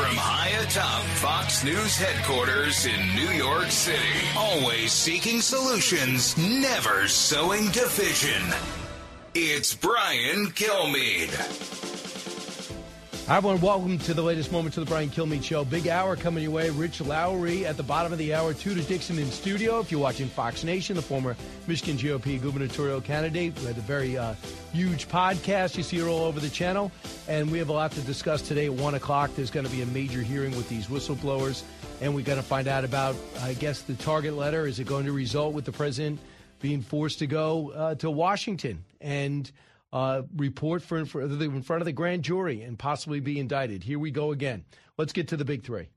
From high atop Fox News headquarters in New York City, always seeking solutions, never sowing division. It's Brian Kilmeade. Hi, everyone. Welcome to the latest moments of the Brian Kilmeade Show. Big hour coming your way. Rich Lowry at the bottom of the hour. Tudor Dixon in studio. If you're watching Fox Nation, the former Michigan GOP gubernatorial candidate, we had a very huge podcast. You see her all over the channel. And we have a lot to discuss today at 1 o'clock. There's going to be a major hearing with these whistleblowers. And we're going to find out about, I guess, the target letter. Is it going to result with the president being forced to go to Washington and report in front of the grand jury and possibly be indicted? Here we go again. Let's get to the big three.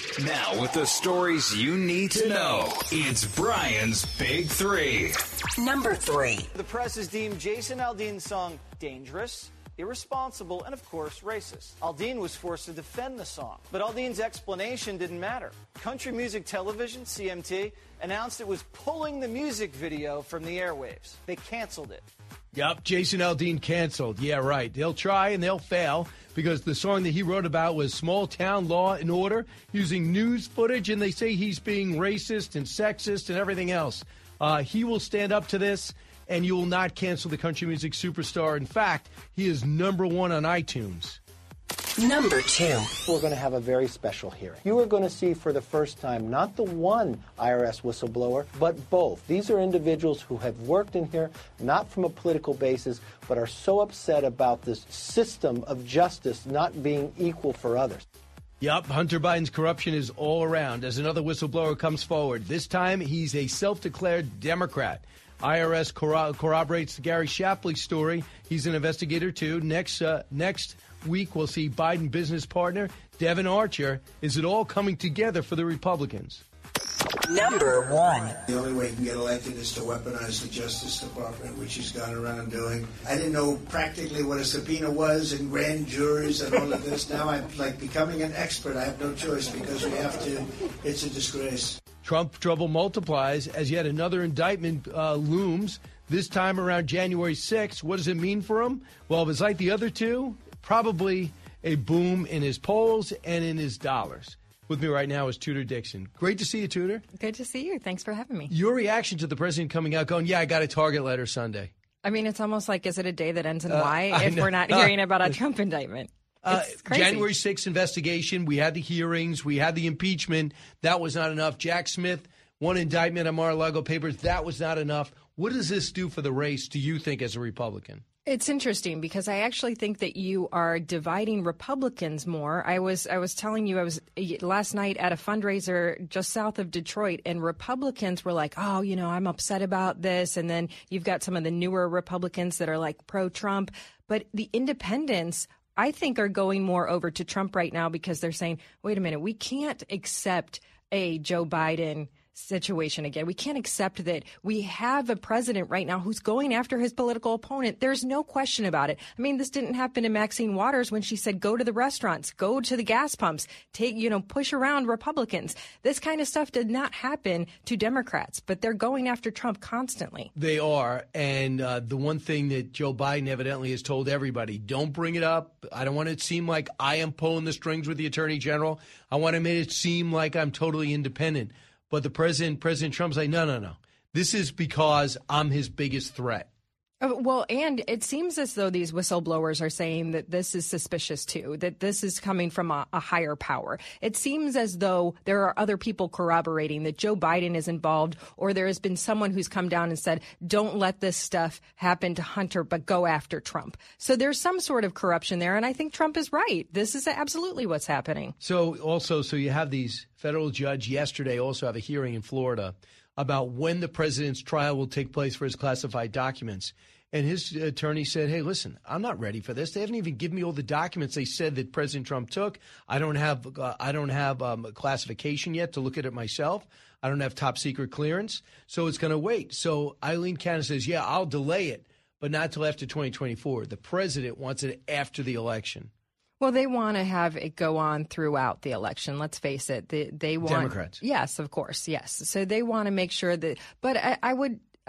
Now with the stories you need to know, it's Brian's Big Three. Number 3. The press has deemed Jason Aldean's song dangerous, irresponsible, and of course racist. Aldean was forced to defend the song, but Aldean's explanation didn't matter. Country Music Television, CMT, announced it was pulling the music video from the airwaves. They canceled it. Yep, Jason Aldean canceled. Yeah, right. They'll try and they'll fail because the song that he wrote about was small town law and order using news footage, and they say he's being racist and sexist and everything else. He will stand up to this, and you will not cancel the country music superstar. In fact, he is number 1 on iTunes. Number 2. We're going to have a very special hearing. You are going to see for the first time not the one IRS whistleblower, but both. These are individuals who have worked in here, not from a political basis, but are so upset about this system of justice not being equal for others. Yep, Hunter Biden's corruption is all around as another whistleblower comes forward. This time, he's a self-declared Democrat. IRS corroborates the Gary Shapley story. He's an investigator, too. Next week, we'll see Biden business partner Devin Archer. Is it all coming together for the Republicans? Number 1. The only way he can get elected is to weaponize the Justice Department, which he's gone around doing. I didn't know practically what a subpoena was and grand juries and all of this. Now I'm like becoming an expert. I have no choice because we have to. It's a disgrace. Trump trouble multiplies as yet another indictment looms, this time around January 6th. What does it mean for him? Well, if it's like the other two, probably a boom in his polls and in his dollars. With me right now is Tudor Dixon. Great to see you, Tudor. Good to see you. Thanks for having me. Your reaction to the president coming out going, yeah, I got a target letter Sunday. I mean, it's almost like, is it a day that ends in Y if we're not hearing about a Trump indictment? It's crazy. January 6th investigation. We had the hearings. We had the impeachment. That was not enough. Jack Smith, one indictment on Mar-a-Lago papers. That was not enough. What does this do for the race, do you think, as a Republican? It's interesting because I actually think that you are dividing Republicans more. I was telling you, I was last night at a fundraiser just south of Detroit, and Republicans were like, oh, you know, I'm upset about this. And then you've got some of the newer Republicans that are like pro-Trump. But the independents, I think, are going more over to Trump right now because they're saying, wait a minute, we can't accept a Joe Biden situation again. We can't accept that we have a president right now who's going after his political opponent. There's no question about it. I mean, this didn't happen to Maxine Waters when she said, go to the restaurants, go to the gas pumps, push around Republicans. This kind of stuff did not happen to Democrats, but they're going after Trump constantly. They are. And the one thing that Joe Biden evidently has told everybody, don't bring it up. I don't want it to seem like I am pulling the strings with the attorney general. I want to make it seem like I'm totally independent. But the President Trump's like, no. This is because I'm his biggest threat. Well, and it seems as though these whistleblowers are saying that this is suspicious, too, that this is coming from a higher power. It seems as though there are other people corroborating that Joe Biden is involved, or there has been someone who's come down and said, don't let this stuff happen to Hunter, but go after Trump. So there's some sort of corruption there, and I think Trump is right. This is absolutely what's happening. So you have these federal judge yesterday also have a hearing in Florida about when the president's trial will take place for his classified documents. And his attorney said, hey, listen, I'm not ready for this. They haven't even given me all the documents they said that President Trump took. I don't have a classification yet to look at it myself. I don't have top secret clearance. So it's going to wait. So Eileen Cannon says, yeah, I'll delay it, but not till after 2024. The president wants it after the election. Well, they want to have it go on throughout the election. Let's face it. They want Democrats. Yes, of course. Yes. So they want to make sure that. But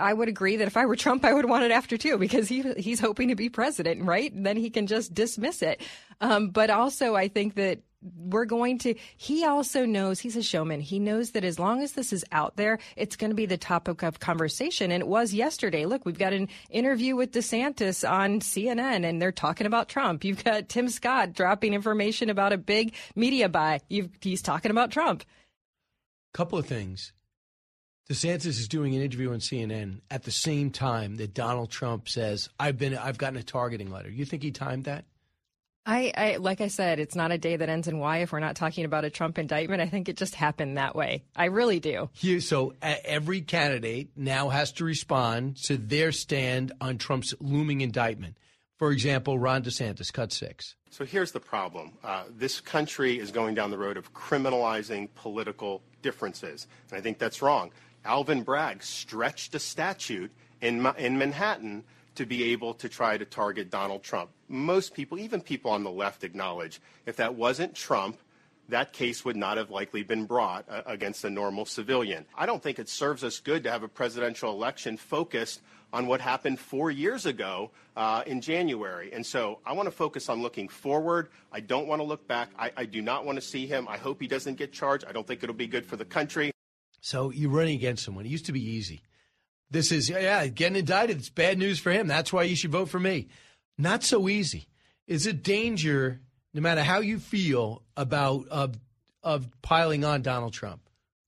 I would agree that if I were Trump, I would want it after too, because he's hoping to be president, right? And then he can just dismiss it. But also, I think that he also knows, he's a showman. He knows that as long as this is out there, it's going to be the topic of conversation. And it was yesterday. Look, we've got an interview with DeSantis on CNN, and they're talking about Trump. You've got Tim Scott dropping information about a big media buy. He's talking about Trump. Couple of things. DeSantis is doing an interview on CNN at the same time that Donald Trump says, I've gotten a targeting letter. You think he timed that? I like I said, it's not a day that ends in Y if we're not talking about a Trump indictment. I think it just happened that way. I really do. So every candidate now has to respond to their stand on Trump's looming indictment. For example, Ron DeSantis, cut 6. So here's the problem. This country is going down the road of criminalizing political differences. And I think that's wrong. Alvin Bragg stretched a statute in Manhattan to be able to try to target Donald Trump. Most people, even people on the left, acknowledge if that wasn't Trump, that case would not have likely been brought against a normal civilian. I don't think it serves us good to have a presidential election focused on what happened 4 years ago in January. And so I want to focus on looking forward. I don't want to look back. I do not want to see him. I hope he doesn't get charged. I don't think it'll be good for the country. So you're running against someone. It used to be easy. This is, getting indicted. It's bad news for him. That's why you should vote for me. Not so easy. It's a danger, no matter how you feel about of piling on Donald Trump.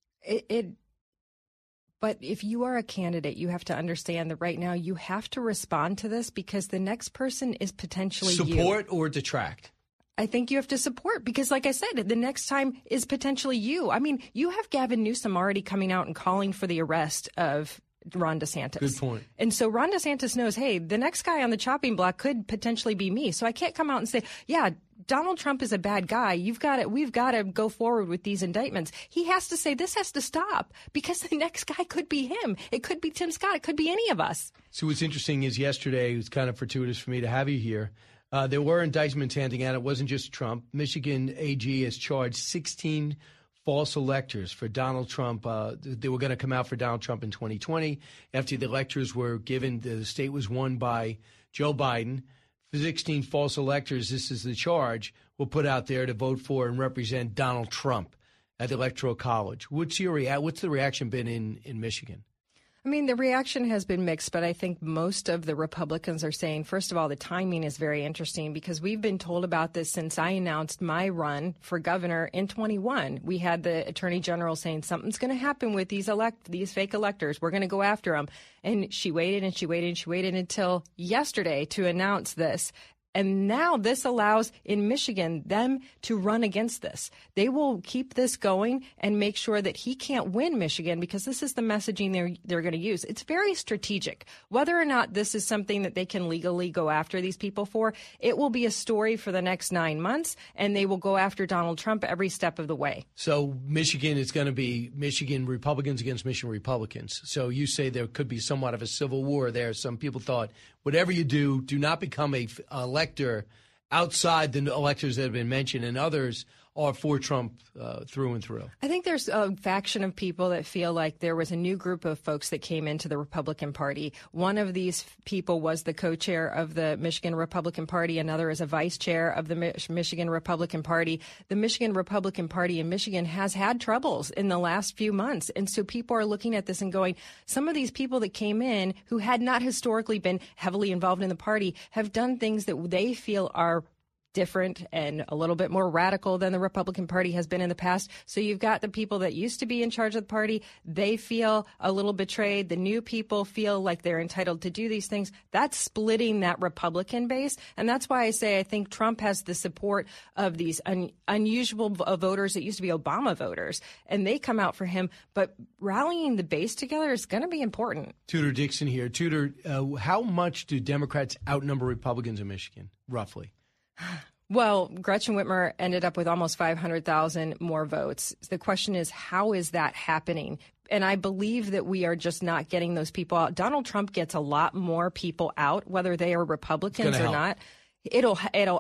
But if you are a candidate, you have to understand that right now you have to respond to this because the next person is potentially support or detract. I think you have to support because, like I said, the next time is potentially you. I mean, you have Gavin Newsom already coming out and calling for the arrest of Ron DeSantis. Good point. And so Ron DeSantis knows, hey, the next guy on the chopping block could potentially be me. So I can't come out and say, yeah, Donald Trump is a bad guy. We've got to go forward with these indictments. He has to say this has to stop because the next guy could be him. It could be Tim Scott. It could be any of us. So what's interesting is yesterday, it was kind of fortuitous for me to have you here. There were indictments handing out. It wasn't just Trump. Michigan AG has charged 16 false electors for Donald Trump. They were going to come out for Donald Trump in 2020 after the electors were given. The state was won by Joe Biden. 16 false electors, this is the charge, were put out there to vote for and represent Donald Trump at the Electoral College. What's the reaction been in Michigan? I mean, the reaction has been mixed, but I think most of the Republicans are saying, first of all, the timing is very interesting because we've been told about this since I announced my run for governor in 21. We had the attorney general saying something's going to happen with these fake electors. We're going to go after them. And she waited and she waited and she waited until yesterday to announce this. And now this allows in Michigan them to run against this. They will keep this going and make sure that he can't win Michigan because this is the messaging they're going to use. It's very strategic. Whether or not this is something that they can legally go after these people for, it will be a story for the next 9 months, and they will go after Donald Trump every step of the way. So Michigan is going to be Michigan Republicans against Michigan Republicans. So you say there could be somewhat of a civil war there. Some people thought, whatever you do not become a elector outside the electors that have been mentioned, and others are for Trump through and through. I think there's a faction of people that feel like there was a new group of folks that came into the Republican Party. One of these people was the co-chair of the Michigan Republican Party. Another is a vice chair of the Michigan Republican Party. The Michigan Republican Party in Michigan has had troubles in the last few months. And so people are looking at this and going, some of these people that came in who had not historically been heavily involved in the party have done things that they feel are different and a little bit more radical than the Republican Party has been in the past. So you've got the people that used to be in charge of the party. They feel a little betrayed. The new people feel like they're entitled to do these things. That's splitting that Republican base. And that's why I say I think Trump has the support of these unusual voters that used to be Obama voters. And they come out for him. But rallying the base together is going to be important. Tudor Dixon here. Tudor, how much do Democrats outnumber Republicans in Michigan, roughly? Well, Gretchen Whitmer ended up with almost 500,000 more votes. The question is, how is that happening? And I believe that we are just not getting those people out. Donald Trump gets a lot more people out, whether they are Republicans or not. It'll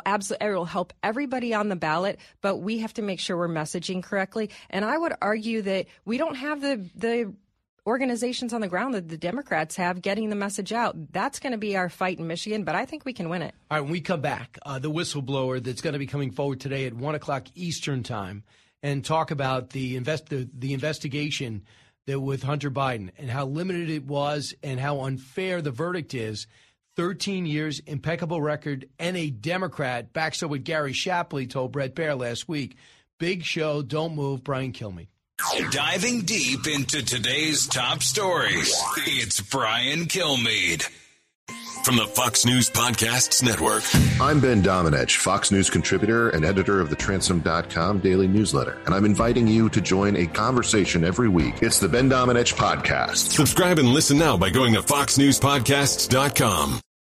help everybody on the ballot, but we have to make sure we're messaging correctly. And I would argue that we don't have the organizations on the ground that the Democrats have getting the message out. That's going to be our fight in Michigan, but I think we can win it. All right, when we come back, the whistleblower that's going to be coming forward today at 1 o'clock Eastern time and talk about the investigation that with Hunter Biden and how limited it was and how unfair the verdict is. 13 years, impeccable record, and a Democrat backs up what Gary Shapley told Brett Baer last week. Big show, don't move, Brian Kilmeade. Diving deep into today's top stories, it's Brian Kilmeade. From the Fox News Podcasts Network. I'm Ben Domenech, Fox News contributor and editor of the Transom.com daily newsletter, and I'm inviting you to join a conversation every week. It's the Ben Domenech Podcast. Subscribe and listen now by going to foxnewspodcasts.com.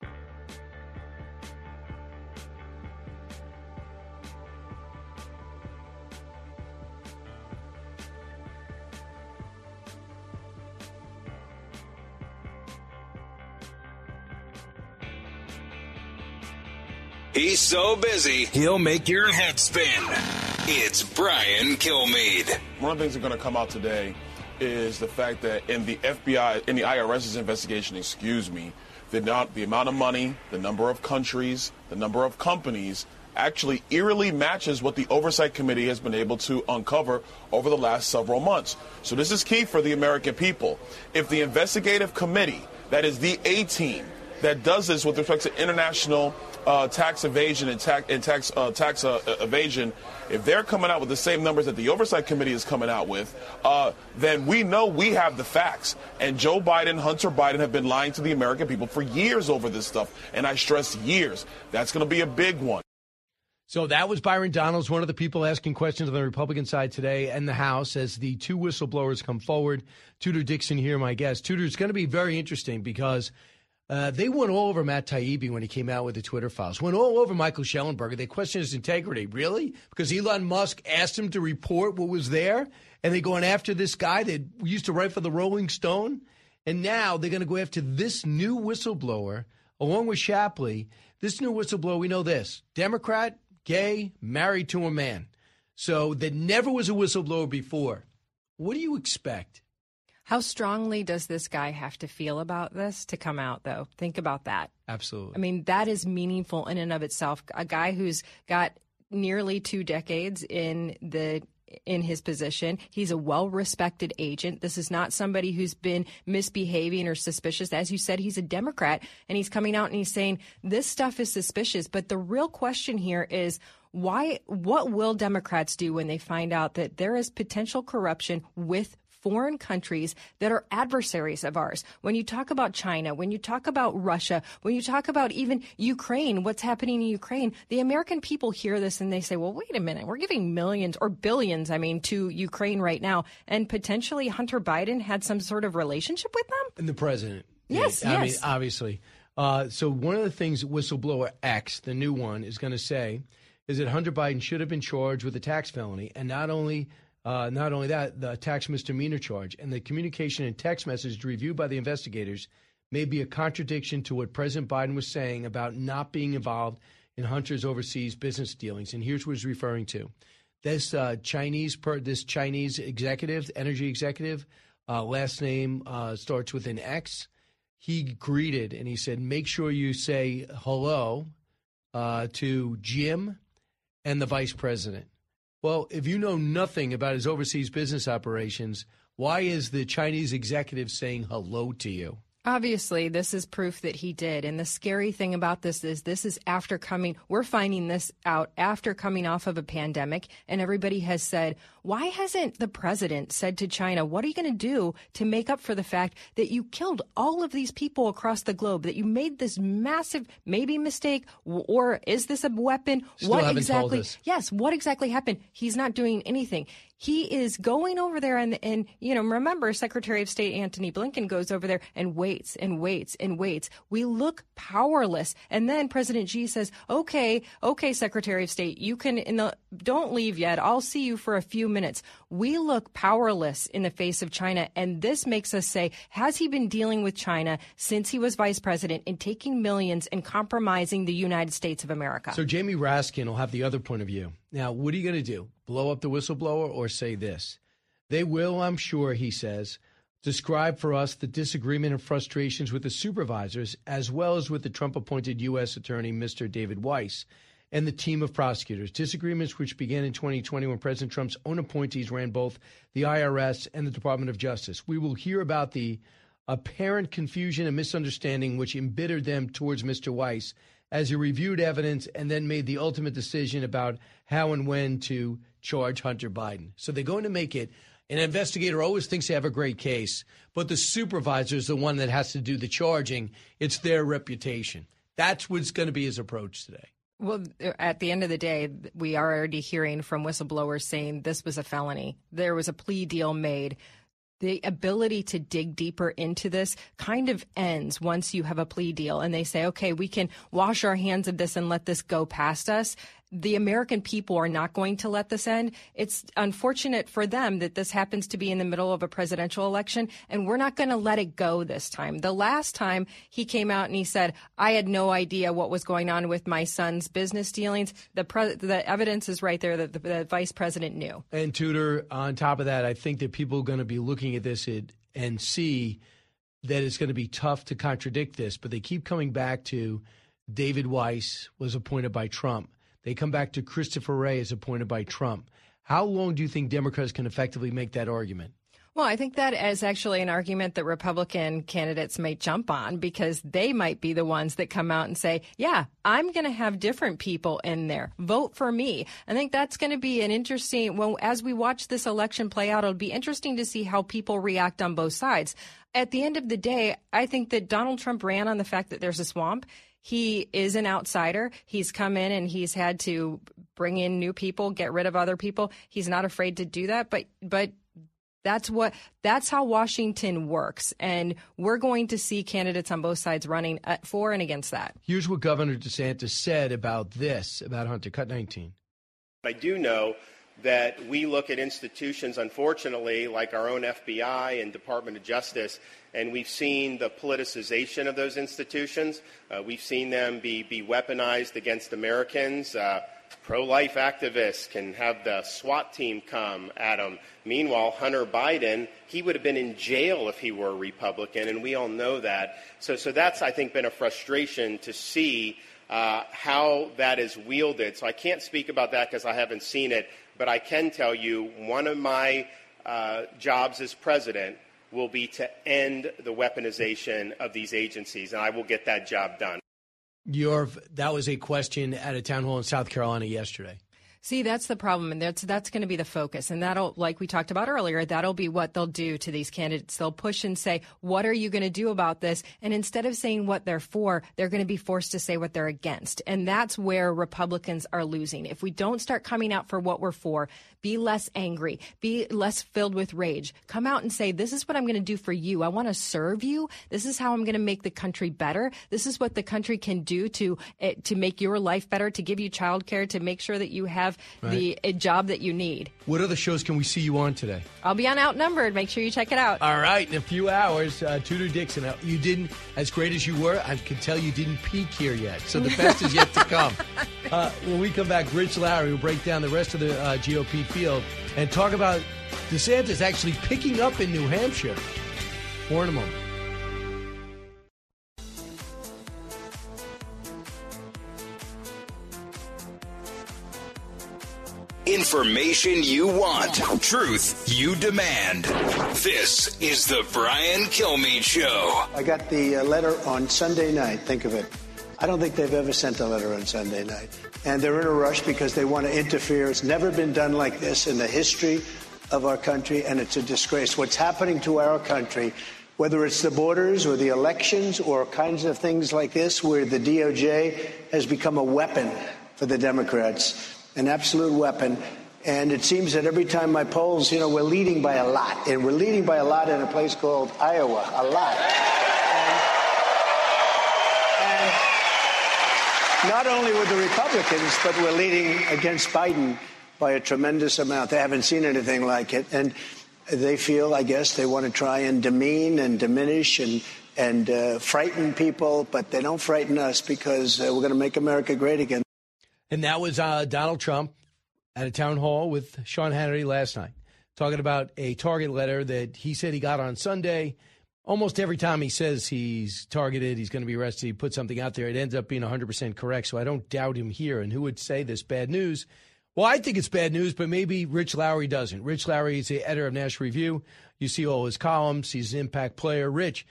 He's so busy, he'll make your head spin. It's Brian Kilmeade. One of the things that's going to come out today is the fact that in the FBI, in the IRS's investigation, the amount of money, the number of countries, the number of companies actually eerily matches what the Oversight Committee has been able to uncover over the last several months. So this is key for the American people. If the investigative committee, that is the A-team, that does this with respect to international tax evasion and tax evasion, if they're coming out with the same numbers that the Oversight Committee is coming out with, then we know we have the facts. And Joe Biden, Hunter Biden have been lying to the American people for years over this stuff. And I stress years. That's going to be a big one. So that was Byron Donalds, one of the people asking questions on the Republican side today and the House as the two whistleblowers come forward. Tudor Dixon here, my guest. Tudor, it's going to be very interesting because they went all over Matt Taibbi when he came out with the Twitter files. Went all over Michael Schellenberger. They questioned his integrity. Really? Because Elon Musk asked him to report what was there, and they're going after this guy that used to write for the Rolling Stone? And now they're going to go after this new whistleblower, along with Shapley. This new whistleblower, we know this. Democrat, gay, married to a man. So that never was a whistleblower before. What do you expect? How strongly does this guy have to feel about this to come out, though? Think about that. Absolutely. I mean, that is meaningful in and of itself. A guy who's got nearly 2 decades in his position. He's a well-respected agent. This is not somebody who's been misbehaving or suspicious. As you said, he's a Democrat, and he's coming out and he's saying this stuff is suspicious. But the real question here is, what will Democrats do when they find out that there is potential corruption with foreign countries that are adversaries of ours? When you talk about China, when you talk about Russia, when you talk about even Ukraine, what's happening in Ukraine, the American people hear this and they say, well, wait a minute, we're giving millions or billions, to Ukraine right now. And potentially Hunter Biden had some sort of relationship with them? And the president. Yes, I mean, obviously. So one of the things Whistleblower X, the new one, is going to say is that Hunter Biden should have been charged with a tax felony, and not only that, the tax misdemeanor charge, and the communication and text message reviewed by the investigators may be a contradiction to what President Biden was saying about not being involved in Hunter's overseas business dealings. And here's what he's referring to. This Chinese executive, energy executive, last name starts with an X. He greeted and he said, make sure you say hello to Jim and the vice president. Well, if you know nothing about his overseas business operations, why is the Chinese executive saying hello to you? Obviously, this is proof that he did. And the scary thing about this is we're finding this out after coming off of a pandemic. And everybody has said, why hasn't the president said to China, what are you going to do to make up for the fact that you killed all of these people across the globe, that you made this massive, maybe mistake, or is this a weapon? Still haven't told us. Yes, what exactly happened? He's not doing anything. He is going over there and remember, Secretary of State Antony Blinken goes over there and waits and waits and waits. We look powerless. And then President Xi says, okay, Secretary of State, you can, don't leave yet. I'll see you for a few minutes. We look powerless in the face of China. And this makes us say, has he been dealing with China since he was vice president and taking millions and compromising the United States of America? So Jamie Raskin will have the other point of view. Now, what are you going to do? Blow up the whistleblower or say this? They will, I'm sure, he says, described for us the disagreement and frustrations with the supervisors, as well as with the Trump-appointed U.S. Attorney, Mr. David Weiss, and the team of prosecutors. Disagreements which began in 2020 when President Trump's own appointees ran both the IRS and the Department of Justice. We will hear about the apparent confusion and misunderstanding which embittered them towards Mr. Weiss as he reviewed evidence and then made the ultimate decision about how and when to charge Hunter Biden. So they're going to make it. An investigator always thinks they have a great case, but the supervisor is the one that has to do the charging. It's their reputation. That's what's going to be his approach today. Well, at the end of the day, we are already hearing from whistleblowers saying this was a felony. There was a plea deal made. The ability to dig deeper into this kind of ends once you have a plea deal and they say, okay, we can wash our hands of this and let this go past us. The American people are not going to let this end. It's unfortunate for them that this happens to be in the middle of a presidential election, and we're not going to let it go this time. The last time he came out and he said, I had no idea what was going on with my son's business dealings. The evidence is right there that the vice president knew. And Tudor, on top of that, I think that people are going to be looking at this and see that it's going to be tough to contradict this, but they keep coming back to David Weiss was appointed by Trump. They come back to Christopher Wray as appointed by Trump. How long do you think Democrats can effectively make that argument? Well, I think that is actually an argument that Republican candidates may jump on because they might be the ones that come out and say, yeah, I'm going to have different people in there. Vote for me. I think that's going to be an interesting, well, as we watch this election play out, it'll be interesting to see how people react on both sides. At the end of the day, I think that Donald Trump ran on the fact that there's a swamp. He is an outsider. He's come in and he's had to bring in new people, get rid of other people. He's not afraid to do that. But that's how Washington works. And we're going to see candidates on both sides running for and against that. Here's what Governor DeSantis said about this, about Hunter. Cut 19. I do know that we look at institutions, unfortunately, like our own FBI and Department of Justice, and we've seen the politicization of those institutions. We've seen them be weaponized against Americans. Pro-life activists can have the SWAT team come at them. Meanwhile, Hunter Biden, he would have been in jail if he were a Republican, and we all know that. So that's, I think, been a frustration to see how that is wielded. So I can't speak about that because I haven't seen it, but I can tell you one of my jobs as president will be to end the weaponization of these agencies, and I will get that job done. That was a question at a town hall in South Carolina yesterday. See, that's the problem, and that's going to be the focus. And that'll, like we talked about earlier, that'll be what they'll do to these candidates. They'll push and say, what are you going to do about this? And instead of saying what they're for, they're going to be forced to say what they're against. And that's where Republicans are losing. If we don't start coming out for what we're for, be less angry, be less filled with rage, come out and say, this is what I'm going to do for you. I want to serve you. This is how I'm going to make the country better. This is what the country can do to make your life better, to give you childcare, to make sure that you have the job that you need. What other shows can we see you on today? I'll be on Outnumbered. Make sure you check it out. All right. In a few hours, Tudor Dixon. You didn't, as great as you were, I can tell you didn't peak here yet. So the best is yet to come. When we come back, Rich Lowry will break down the rest of the GOP field and talk about DeSantis actually picking up in New Hampshire. More in a moment. Information you want. Truth you demand. This is the Brian Kilmeade Show. I got the letter on Sunday night. Think of it. I don't think they've ever sent a letter on Sunday night. And they're in a rush because they want to interfere. It's never been done like this in the history of our country, and it's a disgrace. What's happening to our country, whether it's the borders or the elections or kinds of things like this, where the DOJ has become a weapon for the Democrats. An absolute weapon. And it seems that every time my polls, we're leading by a lot. And we're leading by a lot in a place called Iowa. A lot. And not only with the Republicans, but we're leading against Biden by a tremendous amount. They haven't seen anything like it. And they feel, I guess, they want to try and demean and diminish and frighten people. But they don't frighten us because we're going to make America great again. And that was Donald Trump at a town hall with Sean Hannity last night. talking about a target letter that he said he got on Sunday. Almost every time he says he's targeted, he's going to be arrested, he puts something out there, it ends up being 100% correct, so I don't doubt him here. And who would say this bad news? Well, I think it's bad news, but maybe Rich Lowry doesn't. Rich Lowry is the editor of National Review. You see all his columns. He's an impact player. Rich,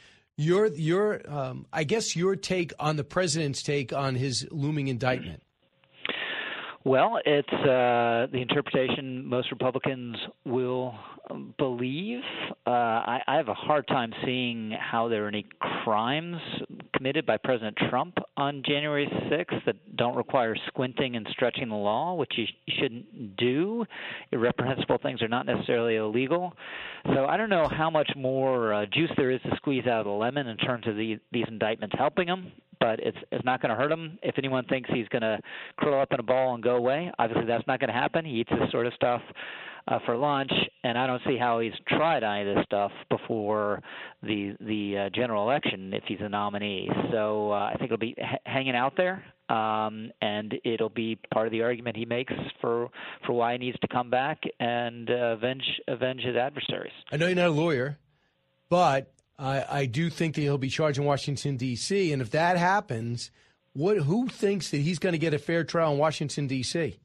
I guess your take on the president's take on his looming indictment. Well, it's the interpretation most Republicans will believe. I have a hard time seeing how there are any crimes committed by President Trump on January 6th that don't require squinting and stretching the law, which you shouldn't do. Irreprehensible things are not necessarily illegal. So I don't know how much more juice there is to squeeze out of the lemon in terms of these indictments helping him. But it's not going to hurt him. If anyone thinks he's going to curl up in a ball and go away, obviously that's not going to happen. He eats this sort of stuff for lunch, and I don't see how he's tried any of this stuff before the general election if he's a nominee. So I think it'll be hanging out there, and it'll be part of the argument he makes for why he needs to come back and avenge his adversaries. I know you're not a lawyer, but I do think that he'll be charged in Washington, D.C., and if that happens, who thinks that he's going to get a fair trial in Washington, D.C.?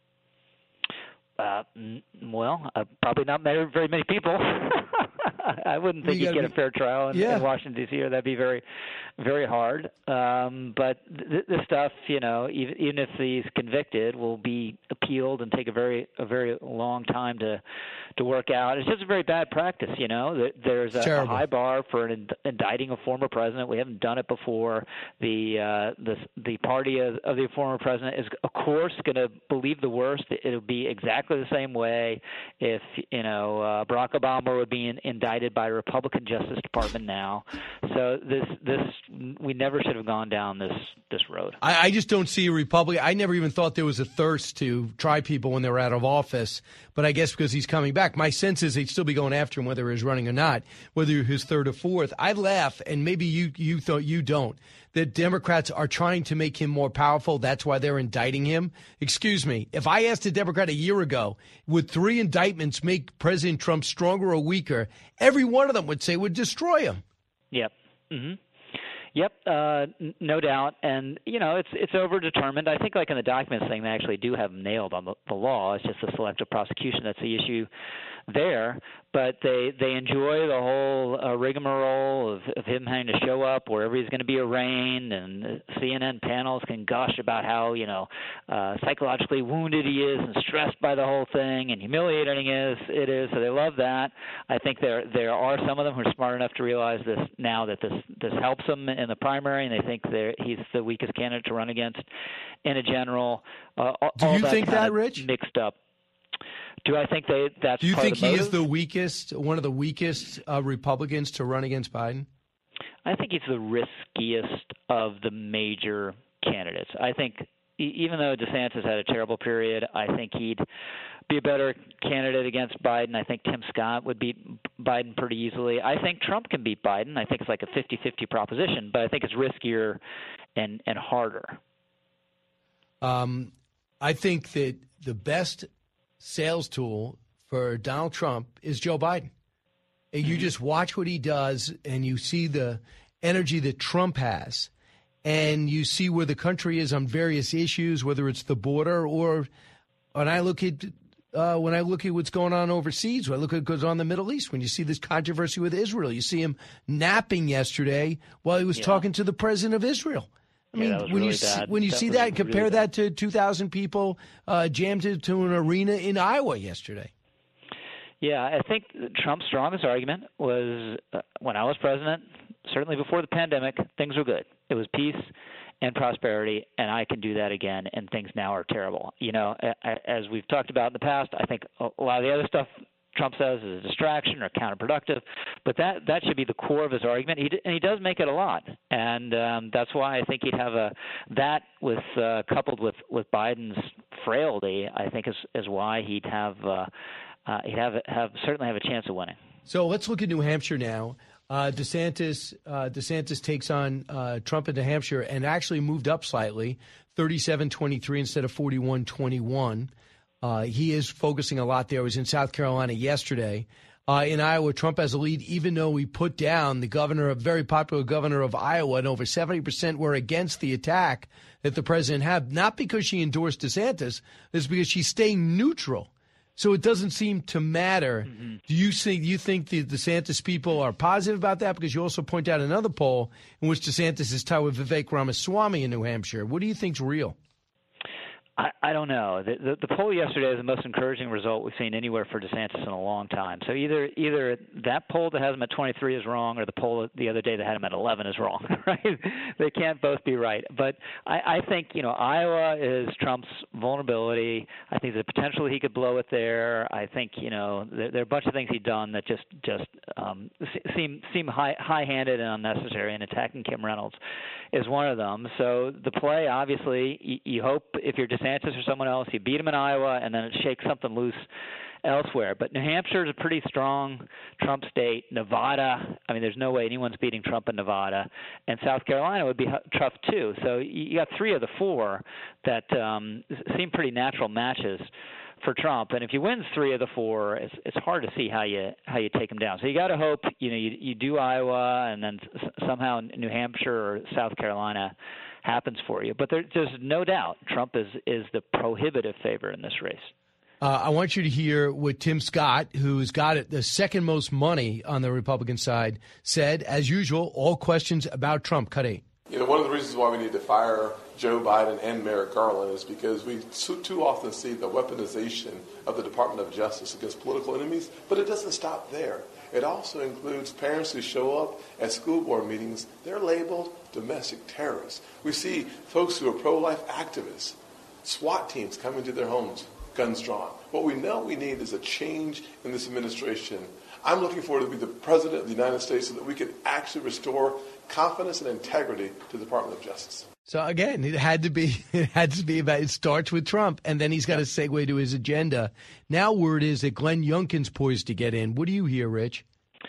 Well, probably not very many people. I wouldn't think he'd get a fair trial in Washington, D.C., or that'd be very, very hard. But this stuff, even if he's convicted, will be appealed and take a very long time to work out. It's just a very bad practice, There's a high bar for indicting a former president. We haven't done it before. The party of the former president is, of course, going to believe the worst. It'll be exactly the same way if, Barack Obama would be indicted by a Republican Justice Department now. So this we never should have gone down this road. I just don't see a Republican. I never even thought there was a thirst to try people when they're out of office, but I guess because he's coming back, my sense is they'd still be going after him whether he's running or not, whether he's third or fourth. I laugh, and maybe you thought you don't, that Democrats are trying to make him more powerful. That's why they're indicting him. Excuse me. If I asked a Democrat a year ago, would 3 indictments make President Trump stronger or weaker, every one of them would say would destroy him. Yep. Mm-hmm. Yep, no doubt. And, it's overdetermined. I think like in the documents thing, they actually do have them nailed on the law. It's just the selective prosecution that's the issue there. But they enjoy the whole rigmarole of him having to show up wherever he's going to be arraigned, and CNN panels can gush about how, psychologically wounded he is and stressed by the whole thing and humiliating it is. So they love that. I think there are some of them who are smart enough to realize this now, that this helps them in the primary, and they think he's the weakest candidate to run against in a general. Do you think that, Rich? Mixed up. Do I think that's? Do you think he is one of the weakest Republicans to run against Biden? I think he's the riskiest of the major candidates. I think even though DeSantis had a terrible period, I think he'd be a better candidate against Biden. I think Tim Scott would beat Biden pretty easily. I think Trump can beat Biden. I think it's like a 50-50 proposition, but I think it's riskier and harder. I think that the best sales tool for Donald Trump is Joe Biden. And you just watch what he does, and you see the energy that Trump has, and you see where the country is on various issues, whether it's the border or when I look at what's going on overseas, when I look at what goes on in the Middle East, when you see this controversy with Israel, you see him napping yesterday while he was talking to the president of Israel. I mean, when you see that, compare that to 2,000 people jammed into an arena in Iowa yesterday. Yeah, I think Trump's strongest argument was when I was president, certainly before the pandemic, things were good. It was peace and prosperity, and I can do that again, and things now are terrible. As we've talked about in the past, I think a lot of the other stuff Trump says is a distraction or counterproductive, but that should be the core of his argument. He does make it a lot, and that's why I think he'd have that with coupled with Biden's frailty. I think is why he'd certainly have a chance of winning. So let's look at New Hampshire now. DeSantis takes on Trump in New Hampshire and actually moved up slightly, 37-23 instead of 41-21. He is focusing a lot there. I was in South Carolina yesterday. In Iowa, Trump has a lead, even though he put down the governor, a very popular governor of Iowa, and over 70% were against the attack that the president had, not because she endorsed DeSantis, it's because she's staying neutral. So it doesn't seem to matter. Mm-hmm. Do you think the DeSantis people are positive about that? Because you also point out another poll in which DeSantis is tied with Vivek Ramaswamy in New Hampshire. What do you think's real? I don't know. The poll yesterday is the most encouraging result we've seen anywhere for DeSantis in a long time. So either that poll that has him at 23 is wrong, or the poll the other day that had him at 11 is wrong. Right? They can't both be right. But I think Iowa is Trump's vulnerability. I think there's potential he could blow it there. I think there are a bunch of things he's done that just seem high-handed and unnecessary. And attacking Kim Reynolds is one of them. So the play, obviously, you hope if you're DeSantis or someone else, you beat him in Iowa, and then it shakes something loose elsewhere. But New Hampshire is a pretty strong Trump state. Nevada, there's no way anyone's beating Trump in Nevada. And South Carolina would be tough too. So you got 3 of the 4 that seem pretty natural matches for Trump. And if he wins 3 of the 4, it's hard to see how you take him down. So you got to hope you do Iowa, and then somehow New Hampshire or South Carolina happens for you. But there's no doubt Trump is the prohibitive favorite in this race. I want you to hear what Tim Scott, who's got it the second most money on the Republican side, said. As usual, all questions about Trump. Cut 8. One of the reasons why we need to fire Joe Biden and Merrick Garland is because we too often see the weaponization of the Department of Justice against political enemies, but it doesn't stop there. It also includes parents who show up at school board meetings. They're labeled domestic terrorists. We see folks who are pro-life activists, SWAT teams coming to their homes, guns drawn. What we know we need is a change in this administration. I'm looking forward to be the president of the United States so that we can actually restore confidence and integrity to the Department of Justice. So again, it had to be about, it starts with Trump, and then he's got to segue to his agenda. Now word is that Glenn Youngkin's poised to get in. What do you hear, Rich?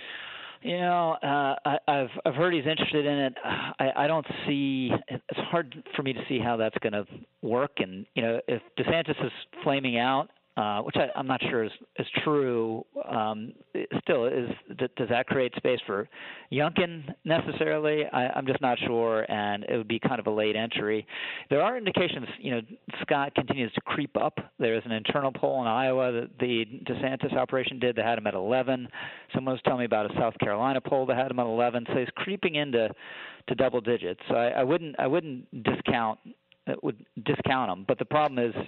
I've heard he's interested in it. I don't see. It's hard for me to see how that's going to work. And if DeSantis is flaming out, which I'm not sure is true, still does that create space for Youngkin necessarily? I'm just not sure, and it would be kind of a late entry. There are indications, Scott continues to creep up. There's an internal poll in Iowa that the DeSantis operation did that had him at 11. Someone was telling me about a South Carolina poll that had him at 11. So he's creeping into double digits. So I wouldn't discount him, but the problem is,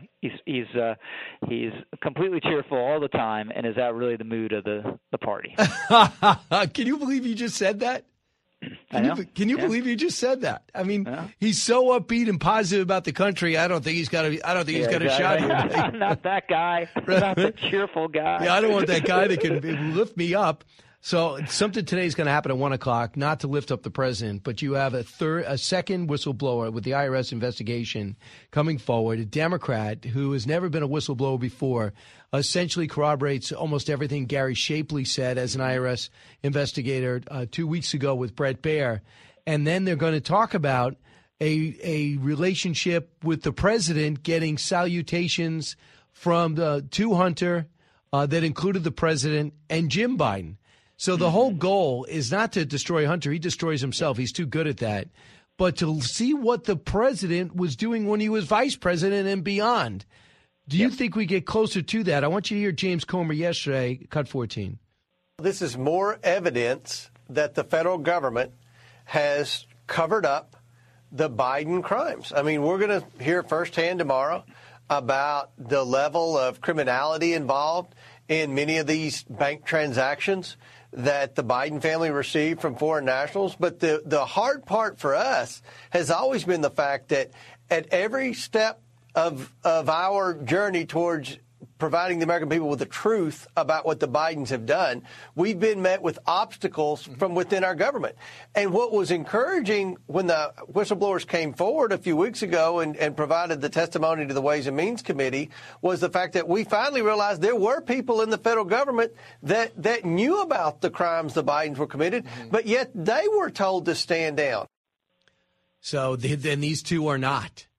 he's completely cheerful all the time, and is that really the mood of the party? Can you believe you just said that? Can you believe you just said that? He's so upbeat and positive about the country. I don't think he's got a shot here. I'm not that guy. I'm not the cheerful guy. Yeah, I don't want that guy that can lift me up. So something today is going to happen at 1 o'clock, not to lift up the president, but you have a second whistleblower with the IRS investigation coming forward, a Democrat who has never been a whistleblower before, essentially corroborates almost everything Gary Shapley said as an IRS investigator 2 weeks ago with Brett Baer. And then they're going to talk about a relationship with the president getting salutations from to Hunter that included the president and Jim Biden. So the whole goal is not to destroy Hunter. He destroys himself. He's too good at that. But to see what the president was doing when he was vice president and beyond. Do you think we get closer to that? I want you to hear James Comer yesterday, cut 14. This is more evidence that the federal government has covered up the Biden crimes. We're going to hear firsthand tomorrow about the level of criminality involved in many of these bank transactions that the Biden family received from foreign nationals. But the hard part for us has always been the fact that at every step of our journey towards providing the American people with the truth about what the Bidens have done, we've been met with obstacles from within our government. And what was encouraging when the whistleblowers came forward a few weeks ago and provided the testimony to the Ways and Means Committee was the fact that we finally realized there were people in the federal government that knew about the crimes the Bidens were committed, but yet they were told to stand down. So then these two are not.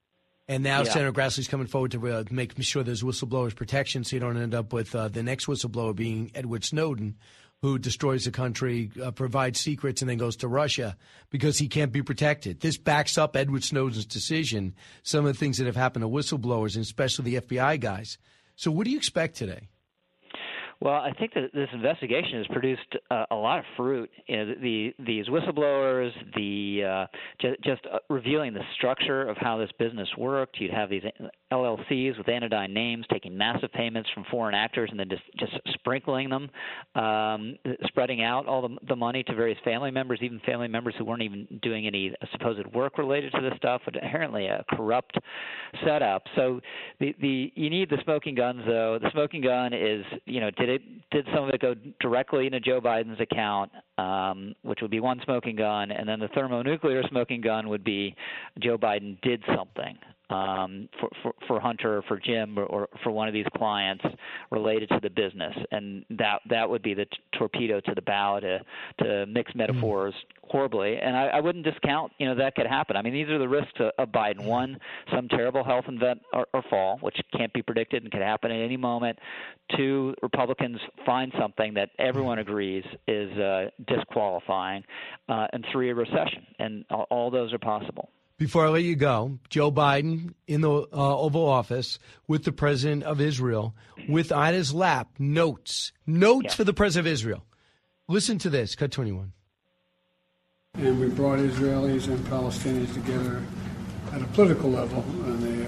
And now Senator Grassley's coming forward to make sure there's whistleblowers protection so you don't end up with the next whistleblower being Edward Snowden, who destroys the country, provides secrets, and then goes to Russia because he can't be protected. This backs up Edward Snowden's decision, some of the things that have happened to whistleblowers, and especially the FBI guys. So what do you expect today? Well, I think that this investigation has produced a lot of fruit. These whistleblowers, just revealing the structure of how this business worked. You'd have these LLCs with anodyne names taking massive payments from foreign actors and then just sprinkling them, spreading out all the money to various family members, even family members who weren't even doing any supposed work related to this stuff, but inherently a corrupt setup. So you need the smoking guns, though. The smoking gun is, did some of it go directly into Joe Biden's account, which would be one smoking gun, and then the thermonuclear smoking gun would be Joe Biden did something for Hunter, for Jim, or for one of these clients related to the business, and that would be the torpedo to the bow, to mix metaphors horribly. And I wouldn't discount that could happen. I mean, these are the risks of Biden. One, some terrible health event or fall, which can't be predicted and could happen at any moment. Two, Republicans find something that everyone agrees is disqualifying. And three, a recession. And all those are possible. Before I let you go, Joe Biden in the Oval Office with the president of Israel, with on his lap notes for the president of Israel. Listen to this, cut 21. And we brought Israelis and Palestinians together at a political level, and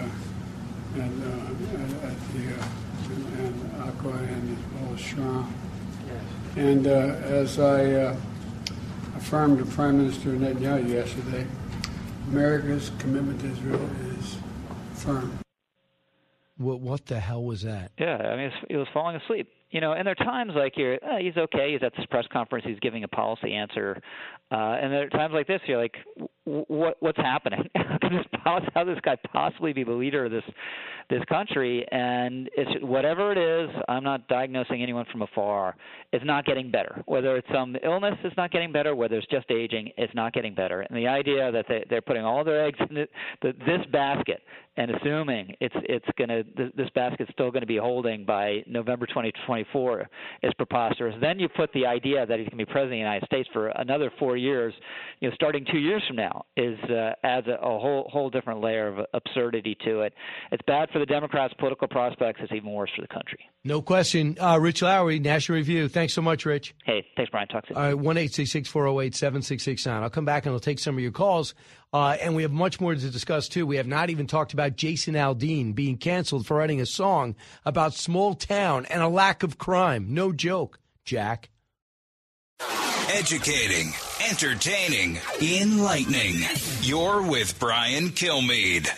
Aqaba and as well as Shram. And as I affirmed to Prime Minister Netanyahu yesterday, America's commitment to Israel is firm. What the hell was that? Yeah, I mean, he was falling asleep. And there are times like he's okay. He's at this press conference. He's giving a policy answer. And there are times like this, you're like, what's happening? How does this guy possibly be the leader of this country? And it's whatever it is, I'm not diagnosing anyone from afar. It's not getting better. Whether it's some illness, it's not getting better. Whether it's just aging, it's not getting better. And the idea that they're putting all their eggs in this basket and assuming this basket's still going to be holding by November 2024 is preposterous. Then you put the idea that he's going to be president of the United States for another 4 years, starting 2 years from now, adds a whole different layer of absurdity to it. It's bad for the Democrats' political prospects. It's even worse for the country. No question. Rich Lowry, National Review. Thanks so much, Rich. Hey, thanks, Brian. Talk to you. All right, 1-866-408-7669. I'll come back and I'll take some of your calls. And we have much more to discuss, too. We have not even talked about Jason Aldean being canceled for writing a song about small town and a lack of crime. No joke, Jack. Educating, entertaining, enlightening. You're with Brian Kilmeade.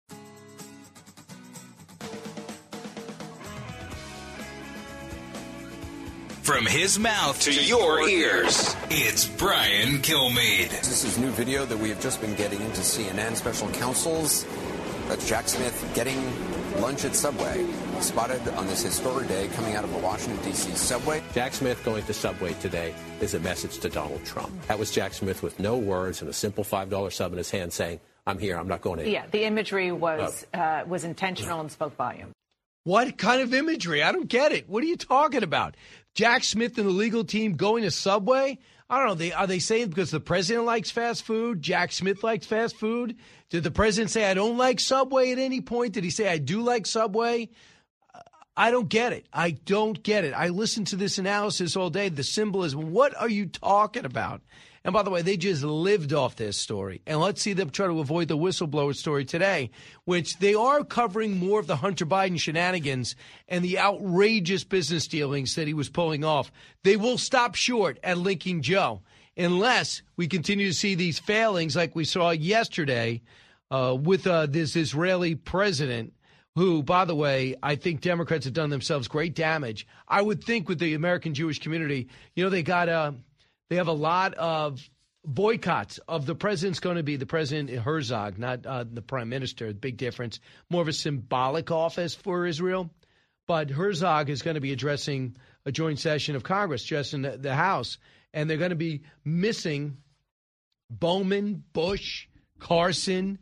From his mouth to your ears, it's Brian Kilmeade. This is new video that we have just been getting into CNN special counsels. That's Jack Smith getting lunch at Subway, spotted on this historic day coming out of a Washington, D.C. subway. Jack Smith going to Subway today is a message to Donald Trump. That was Jack Smith with no words and a simple $5 sub in his hand saying, I'm here, I'm not going anywhere. Yeah, the imagery was intentional and spoke volume. What kind of imagery? I don't get it. What are you talking about? Jack Smith and the legal team going to Subway? I don't know. Are they saying because the president likes fast food, Jack Smith likes fast food? Did the president say, I don't like Subway at any point? Did he say, I do like Subway? I don't get it. I don't get it. I listened to this analysis all day, the symbolism. What are you talking about? And by the way, they just lived off this story. And let's see them try to avoid the whistleblower story today, which they are covering more of the Hunter Biden shenanigans and the outrageous business dealings that he was pulling off. They will stop short at linking Joe unless we continue to see these failings like we saw yesterday with this Israeli president who, by the way, I think Democrats have done themselves great damage. I would think with the American Jewish community, they have a lot of boycotts of the president's going to be the president Herzog, not the prime minister. Big difference. More of a symbolic office for Israel. But Herzog is going to be addressing a joint session of Congress, just in the House. And they're going to be missing Bowman, Bush, Carson,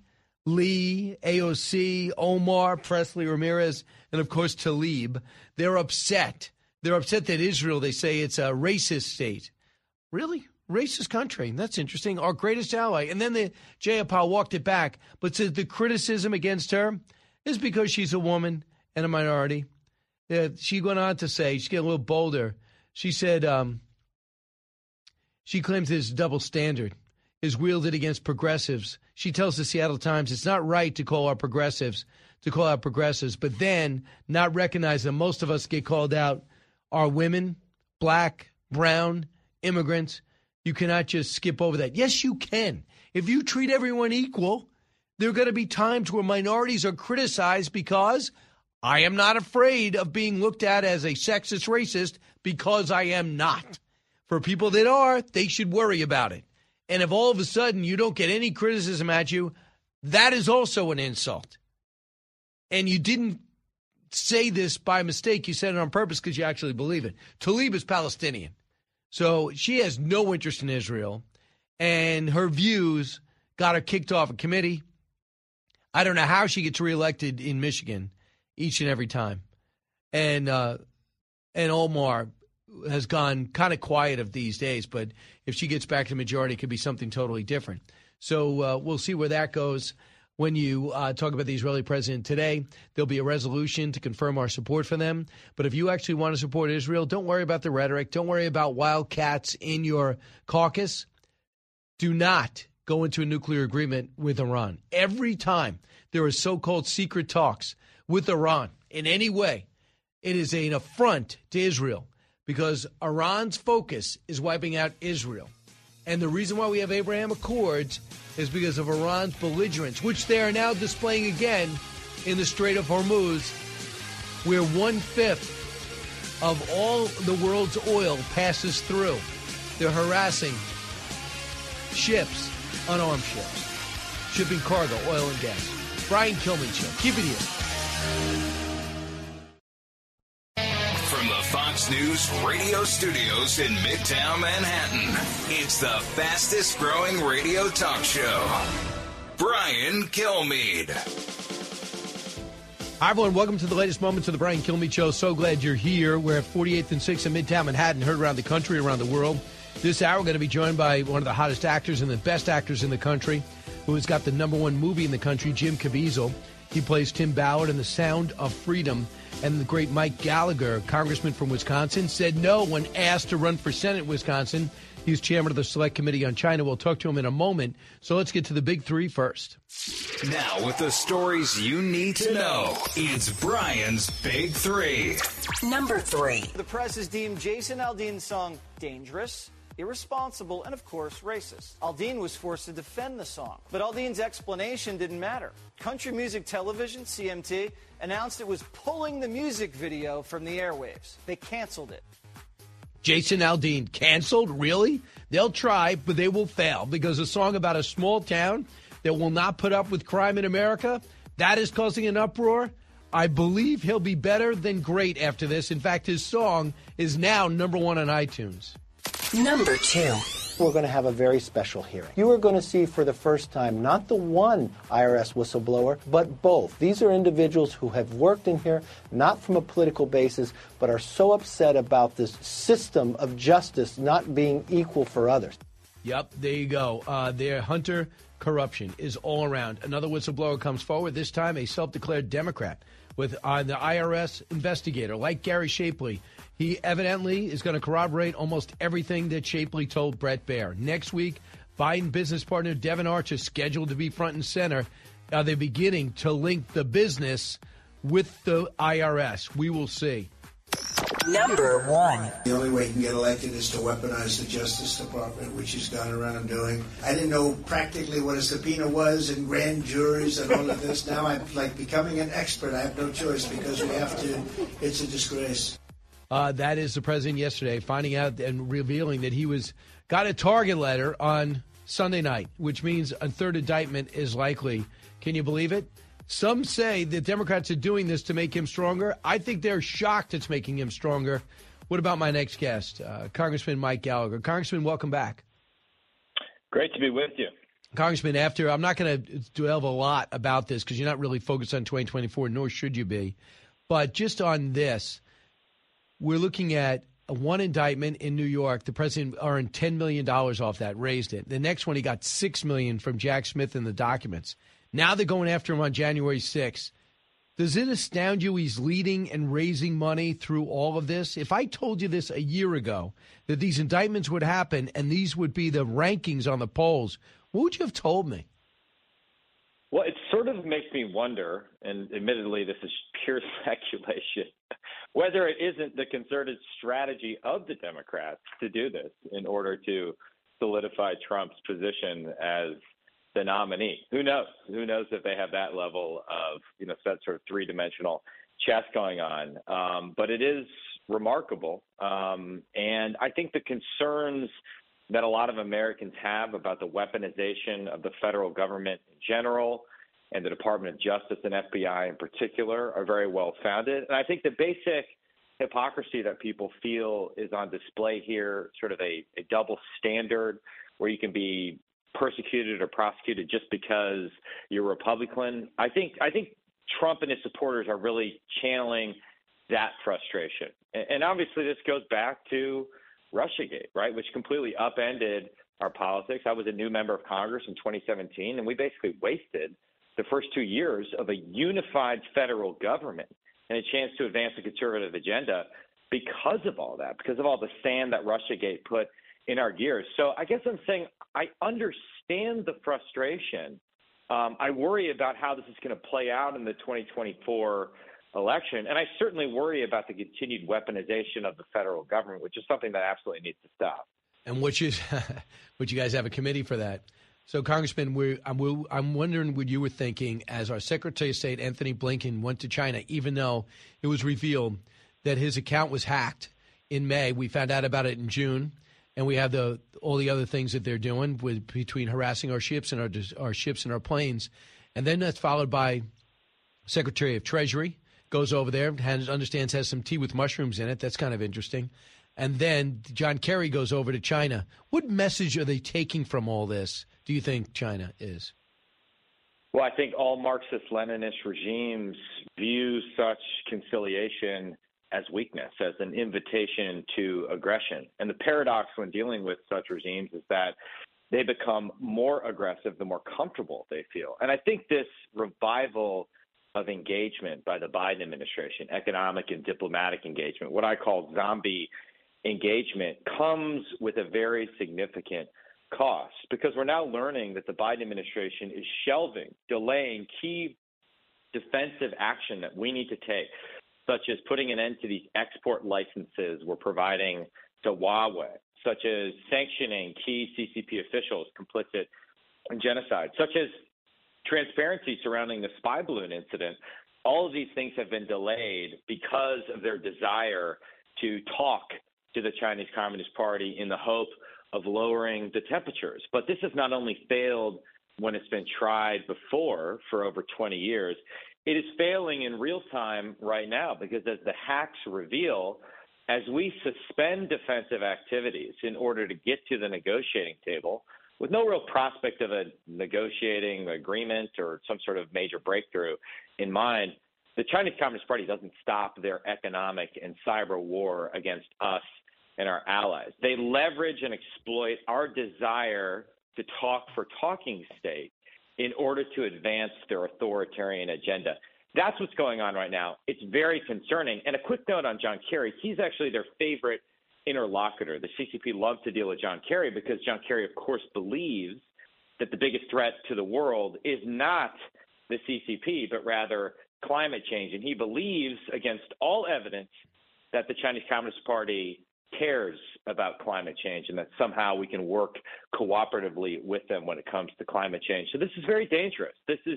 Lee, AOC, Omar, Presley Ramirez, and, of course, Tlaib. They're upset. They're upset that Israel, they say it's a racist state. Really? Racist country. That's interesting. Our greatest ally. And then the Jayapal walked it back, but said the criticism against her is because she's a woman and a minority. She went on to say, she got a little bolder. She said she claims there's a double standard is wielded against progressives. She tells the Seattle Times it's not right to call out progressives, but then not recognize that most of us get called out are women, black, brown, immigrants. You cannot just skip over that. Yes, you can. If you treat everyone equal, there are going to be times where minorities are criticized because I am not afraid of being looked at as a sexist racist because I am not. For people that are, they should worry about it. And if all of a sudden you don't get any criticism at you, that is also an insult. And you didn't say this by mistake. You said it on purpose because you actually believe it. Tlaib is Palestinian. So she has no interest in Israel. And her views got her kicked off a committee. I don't know how she gets reelected in Michigan each and every time. And Omar has gone kind of quiet of these days, but if she gets back to the majority, it could be something totally different. So we'll see where that goes. When you talk about the Israeli president today, there'll be a resolution to confirm our support for them. But if you actually want to support Israel, don't worry about the rhetoric. Don't worry about wildcats in your caucus. Do not go into a nuclear agreement with Iran. Every time there are so-called secret talks with Iran in any way, it is an affront to Israel because Iran's focus is wiping out Israel. And the reason why we have Abraham Accords is because of Iran's belligerence, which they are now displaying again in the Strait of Hormuz, where 1/5 of all the world's oil passes through. They're harassing ships, unarmed ships, shipping cargo, oil and gas. Brian Kilmeade Show. Keep it here. From the Fox News radio studios in Midtown Manhattan, it's the fastest growing radio talk show. Brian Kilmeade. Hi, everyone. Welcome to the latest moments of the Brian Kilmeade Show. So glad you're here. We're at 48th and 6th in Midtown Manhattan, heard around the country, around the world. This hour, we're going to be joined by one of the hottest actors and the best actors in the country, who has got the #1 movie in the country, Jim Caviezel. He plays Tim Ballard in The Sound of Freedom. And the great Mike Gallagher, congressman from Wisconsin, said no when asked to run for Senate in Wisconsin. He's chairman of the Select Committee on China. We'll talk to him in a moment. So let's get to the big three first. Now, with the stories you need to know, it's Brian's Big Three. Number 3. The press has deemed Jason Aldean's song dangerous, irresponsible, and of course, racist. Aldean was forced to defend the song, but Aldean's explanation didn't matter. Country Music Television, CMT, announced it was pulling the music video from the airwaves. They canceled it. Jason Aldean canceled? Really? They'll try, but they will fail because a song about a small town that will not put up with crime in America, that is causing an uproar. I believe he'll be better than great after this. In fact, his song is now #1 on iTunes. Number 2. We're going to have a very special hearing. You are going to see for the first time not the one IRS whistleblower, but both. These are individuals who have worked in here, not from a political basis, but are so upset about this system of justice not being equal for others. Yep, there you go. Their Hunter corruption is all around. Another whistleblower comes forward, this time a self-declared Democrat with the IRS investigator, like Gary Shapley. He evidently is going to corroborate almost everything that Shapley told Bret Baier. Next week, Biden business partner Devin Archer is scheduled to be front and center. Are they beginning to link the business with the IRS? We will see. Number 1. The only way he can get elected is to weaponize the Justice Department, which he's gone around doing. I didn't know practically what a subpoena was and grand juries and all of this. Now I'm like becoming an expert. I have no choice because we have to. It's a disgrace. That is the president yesterday finding out and revealing that he got a target letter on Sunday night, which means a third indictment is likely. Can you believe it? Some say the Democrats are doing this to make him stronger. I think they're shocked it's making him stronger. What about my next guest, Congressman Mike Gallagher? Congressman, welcome back. Great to be with you. Congressman, I'm not going to delve a lot about this because you're not really focused on 2024, nor should you be. But just on this, we're looking at one indictment in New York. The president earned $10 million off that, raised it. The next one, he got $6 million from Jack Smith in the documents. Now they're going after him on January 6th. Does it astound you he's leading and raising money through all of this? If I told you this a year ago, that these indictments would happen and these would be the rankings on the polls, what would you have told me? Well, it sort of makes me wonder, and admittedly this is pure speculation, whether it isn't the concerted strategy of the Democrats to do this in order to solidify Trump's position as the nominee. Who knows? Who knows if they have that level of, that sort of three-dimensional chess going on. But it is remarkable. And I think the concerns that a lot of Americans have about the weaponization of the federal government in general and the Department of Justice and FBI in particular are very well founded. And I think the basic hypocrisy that people feel is on display here, sort of a double standard where you can be persecuted or prosecuted just because you're Republican. I think Trump and his supporters are really channeling that frustration. And obviously this goes back to Russiagate, right, which completely upended our politics. I was a new member of Congress in 2017, and we basically wasted the first 2 years of a unified federal government and a chance to advance a conservative agenda because of all that, because of all the sand that Russiagate put in our gears. So I guess I'm saying I understand the frustration. I worry about how this is going to play out in the 2024 election. And I certainly worry about the continued weaponization of the federal government, which is something that absolutely needs to stop. And which you guys have a committee for that. So, Congressman, I'm wondering what you were thinking as our Secretary of State, Anthony Blinken, went to China, even though it was revealed that his account was hacked in May. We found out about it in June. And we have all the other things that they're doing between harassing our ships and our planes. And then that's followed by Secretary of Treasury goes over there, understands has some tea with mushrooms in it. That's kind of interesting. And then John Kerry goes over to China. What message are they taking from all this, do you think China is? Well, I think all Marxist-Leninist regimes view such conciliation as weakness, as an invitation to aggression. And the paradox when dealing with such regimes is that they become more aggressive the more comfortable they feel. And I think this revival of engagement by the Biden administration, economic and diplomatic engagement, what I call zombie engagement, comes with a very significant cost, because we're now learning that the Biden administration is shelving, delaying key defensive action that we need to take, such as putting an end to these export licenses we're providing to Huawei, such as sanctioning key CCP officials complicit in genocide, such as transparency surrounding the spy balloon incident. All of these things have been delayed because of their desire to talk to the Chinese Communist Party in the hope of lowering the temperatures. But this has not only failed when it's been tried before for over 20 years, it is failing in real time right now, because as the hacks reveal, as we suspend defensive activities in order to get to the negotiating table with no real prospect of a negotiating agreement or some sort of major breakthrough in mind, the Chinese Communist Party doesn't stop their economic and cyber war against us and our allies. They leverage and exploit our desire to talk for talking state in order to advance their authoritarian agenda. That's what's going on right now. It's very concerning. And a quick note on John Kerry. He's actually their favorite interlocutor. The CCP loves to deal with John Kerry because John Kerry, of course, believes that the biggest threat to the world is not the CCP, but rather climate change. And he believes, against all evidence, that the Chinese Communist Party cares about climate change and that somehow we can work cooperatively with them when it comes to climate change. So this is very dangerous. This is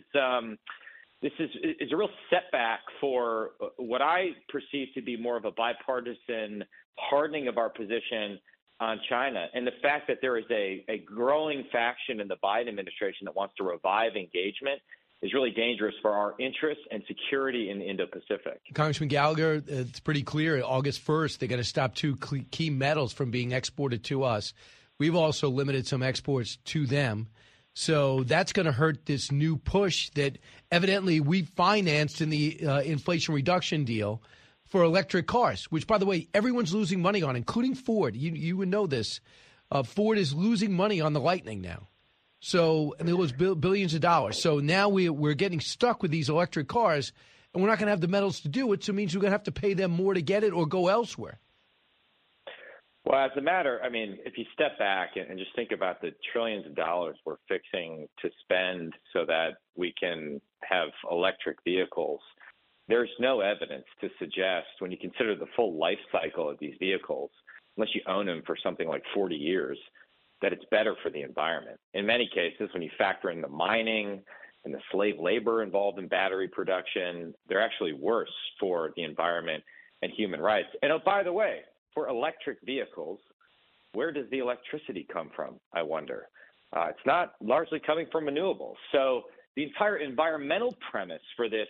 a real setback for what I perceive to be more of a bipartisan hardening of our position on China. And the fact that there is a growing faction in the Biden administration that wants to revive engagement is really dangerous for our interests and security in the Indo-Pacific. Congressman Gallagher, it's pretty clear August 1st, they're going to stop two key metals from being exported to us. We've also limited some exports to them. So that's going to hurt this new push that evidently we financed in the Inflation Reduction deal for electric cars, which, by the way, everyone's losing money on, including Ford. You would know this. Ford is losing money on the Lightning now. So, and it was billions of dollars. So now we're getting stuck with these electric cars, and we're not going to have the metals to do it. So it means we're going to have to pay them more to get it or go elsewhere. Well, as a matter, I mean, if you step back and just think about the trillions of dollars we're fixing to spend so that we can have electric vehicles, there's no evidence to suggest, when you consider the full life cycle of these vehicles, unless you own them for something like 40 years, that it's better for the environment. In many cases, when you factor in the mining and the slave labor involved in battery production, they're actually worse for the environment and human rights. And oh, by the way, for electric vehicles, where does the electricity come from, I wonder? It's not largely coming from renewables. So the entire environmental premise for this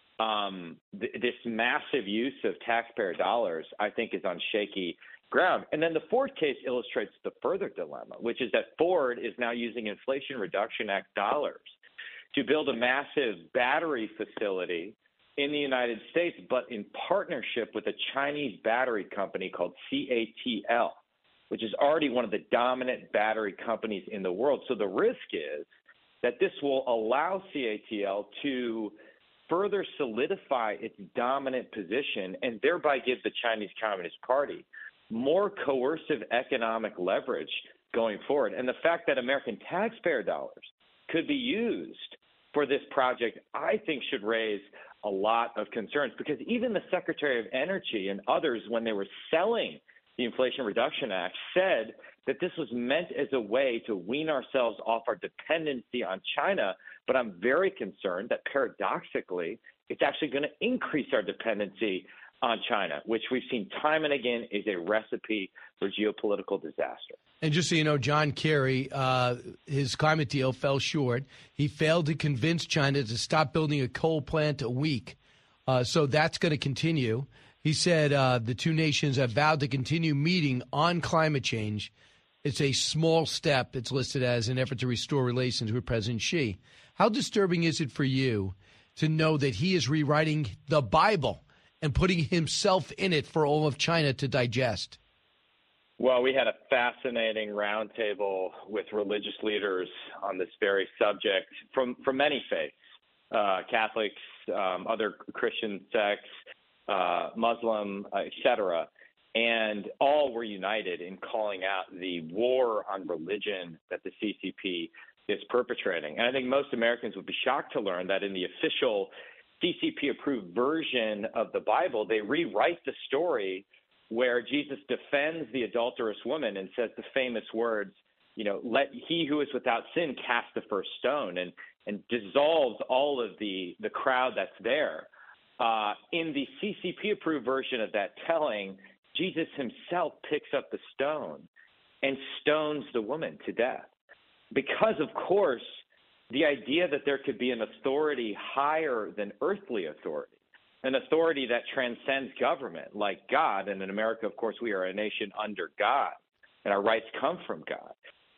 this massive use of taxpayer dollars, I think, is on shaky ground. And then the Ford case illustrates the further dilemma, which is that Ford is now using Inflation Reduction Act dollars to build a massive battery facility in the United States, but in partnership with a Chinese battery company called CATL, which is already one of the dominant battery companies in the world. So the risk is that this will allow CATL to further solidify its dominant position and thereby give the Chinese Communist Party more coercive economic leverage going forward. And the fact that American taxpayer dollars could be used for this project, I think, should raise a lot of concerns, because even the Secretary of Energy and others, when they were selling the Inflation Reduction Act, said that this was meant as a way to wean ourselves off our dependency on China. But I'm very concerned that paradoxically, it's actually going to increase our dependency on China, which we've seen time and again is a recipe for geopolitical disaster. And just so you know, John Kerry, his climate deal fell short. He failed to convince China to stop building a coal plant a week. So that's going to continue. He said the two nations have vowed to continue meeting on climate change. It's a small step, it's listed as, an effort to restore relations with President Xi. How disturbing is it for you to know that he is rewriting the Bible and putting himself in it for all of China to digest? Well, we had a fascinating roundtable with religious leaders on this very subject from many faiths, Catholics, other Christian sects, Muslim, et cetera. And all were united in calling out the war on religion that the CCP is perpetrating. And I think most Americans would be shocked to learn that in the official CCP-approved version of the Bible, they rewrite the story where Jesus defends the adulterous woman and says the famous words, you know, let he who is without sin cast the first stone, and dissolves all of the crowd that's there. In the CCP-approved version of that telling, Jesus himself picks up the stone and stones the woman to death. Because, of course, the idea that there could be an authority higher than earthly authority, an authority that transcends government like God, and in America, of course, we are a nation under God, and our rights come from God,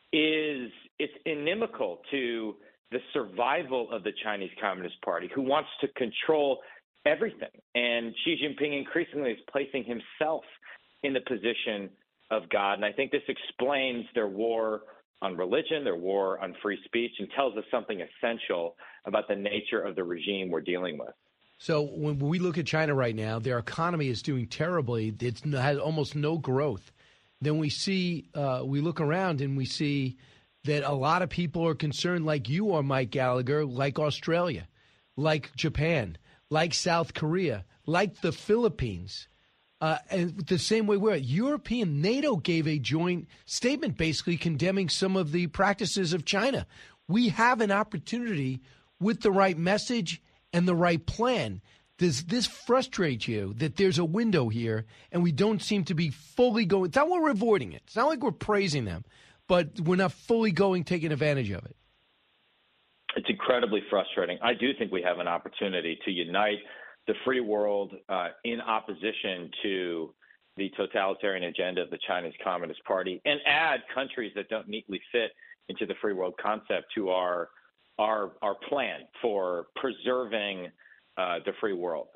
it's inimical to the survival of the Chinese Communist Party, who wants to control everything. And Xi Jinping increasingly is placing himself in the position of God. And I think this explains their war on religion, their war on free speech, and tells us something essential about the nature of the regime we're dealing with. So when we look at China right now, their economy is doing terribly. It has almost no growth. Then we see, we look around and we see that a lot of people are concerned, like you are, Mike Gallagher, like Australia, like Japan, like South Korea, like the Philippines. And the same way we're European, NATO gave a joint statement basically condemning some of the practices of China. We have an opportunity with the right message and the right plan. Does this frustrate you that there's a window here and we don't seem to be fully going? It's not like we're avoiding it. It's not like we're praising them, but we're not fully taking advantage of it. It's incredibly frustrating. I do think we have an opportunity to unite the free world in opposition to the totalitarian agenda of the Chinese Communist Party and add countries that don't neatly fit into the free world concept to our plan for preserving the free world.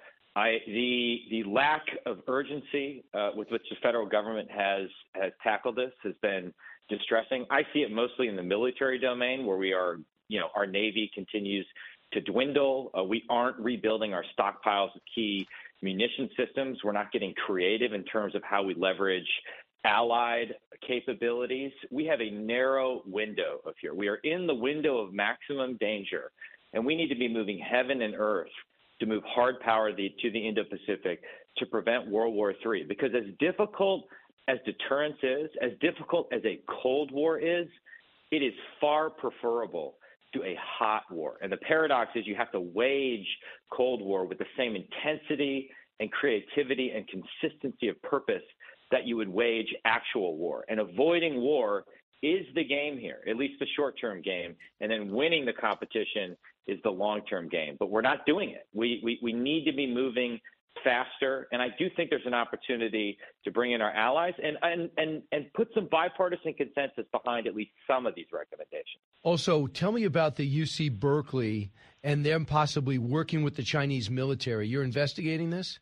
The lack of urgency with which the federal government has tackled this has been distressing. I see it mostly in the military domain, where we are, our Navy continues to dwindle. We aren't rebuilding our stockpiles of key munition systems. We're not getting creative in terms of how we leverage allied capabilities. We have a narrow window of here. We are in the window of maximum danger, and we need to be moving heaven and earth to move hard power to the Indo-Pacific to prevent World War III. Because as difficult as deterrence is, as difficult as a Cold War is, it is far preferable to a hot war. And the paradox is you have to wage Cold War with the same intensity and creativity and consistency of purpose that you would wage actual war. And avoiding war is the game here, at least the short-term game, and then winning the competition is the long-term game. But we're not doing it. We need to be moving faster, and I do think there's an opportunity to bring in our allies and put some bipartisan consensus behind at least some of these recommendations. Also, tell me about the UC Berkeley and them possibly working with the Chinese military. You're investigating this?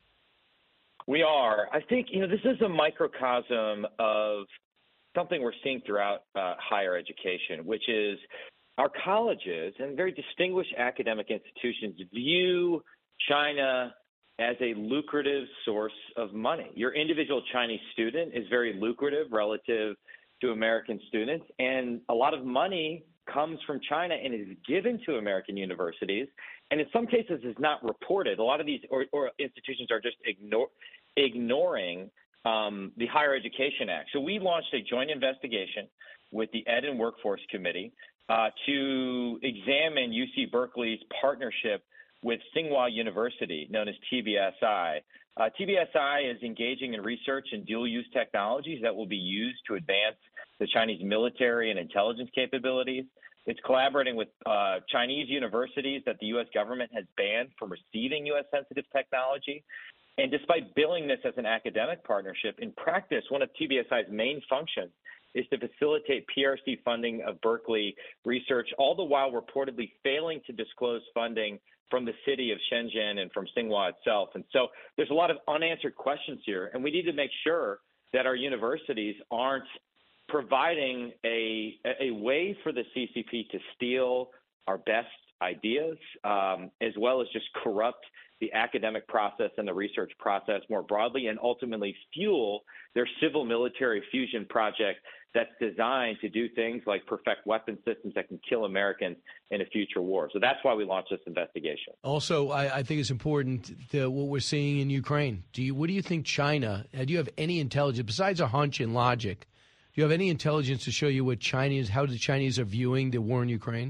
We are. I think, this is a microcosm of something we're seeing throughout higher education, which is our colleges and very distinguished academic institutions view China as a lucrative source of money. Your individual Chinese student is very lucrative relative to American students, and a lot of money comes from China and is given to American universities, and in some cases is not reported. A lot of these or institutions are just ignoring the Higher Education Act. So we launched a joint investigation with the Ed and Workforce Committee to examine UC Berkeley's partnership with Tsinghua University, known as TBSI. TBSI is engaging in research in dual-use technologies that will be used to advance the Chinese military and intelligence capabilities. It's collaborating with Chinese universities that the U.S. government has banned from receiving U.S.-sensitive technology. And despite billing this as an academic partnership, in practice, one of TBSI's main functions is to facilitate PRC funding of Berkeley research, all the while reportedly failing to disclose funding from the city of Shenzhen and from Tsinghua itself. And so there's a lot of unanswered questions here, and we need to make sure that our universities aren't providing a way for the CCP to steal our best ideas, as well as just corrupt the academic process and the research process more broadly, and ultimately fuel their civil-military fusion project that's designed to do things like perfect weapon systems that can kill Americans in a future war. So that's why we launched this investigation. Also, I think it's important what we're seeing in Ukraine. What do you think China, do you have any intelligence, besides a hunch and logic, do you have any intelligence to show you how the Chinese are viewing the war in Ukraine?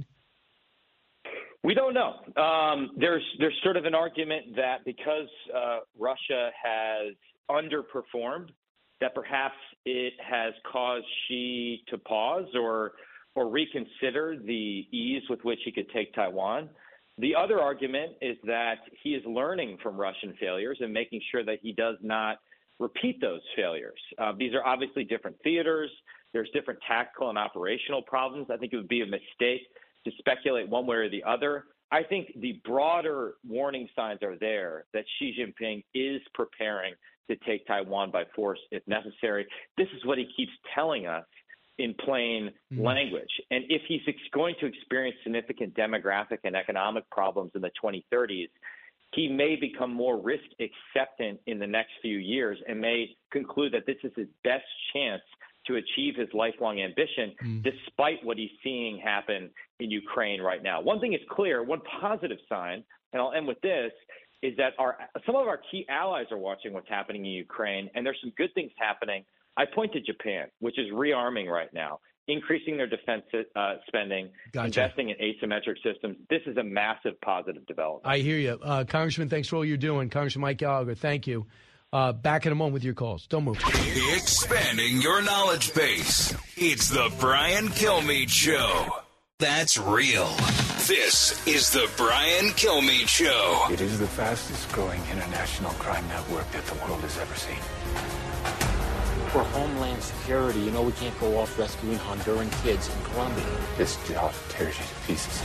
We don't know. There's sort of an argument that because Russia has underperformed, that perhaps it has caused Xi to pause or reconsider the ease with which he could take Taiwan. The other argument is that he is learning from Russian failures and making sure that he does not repeat those failures. These are obviously different theaters. There's different tactical and operational problems. I think it would be a mistake to speculate one way or the other. I think the broader warning signs are there that Xi Jinping is preparing to take Taiwan by force if necessary. This is what he keeps telling us in plain language. And if he's going to experience significant demographic and economic problems in the 2030s, he may become more risk acceptant in the next few years and may conclude that this is his best chance to achieve his lifelong ambition, despite what he's seeing happen in Ukraine right now. One thing is clear, one positive sign, and I'll end with this, is that some of our key allies are watching what's happening in Ukraine, and there's some good things happening. I point to Japan, which is rearming right now, increasing their defense spending, investing in asymmetric systems. This is a massive positive development. I hear you. Congressman, thanks for all you're doing. Congressman Mike Gallagher, thank you. Back in a moment with your calls. Don't move. Expanding your knowledge base. It's the Brian Kilmeade Show. That's real. This is the Brian Kilmeade Show. It is the fastest growing international crime network that the world has ever seen. for Homeland Security. You know we can't go off rescuing Honduran kids in Colombia. This job tears you to pieces.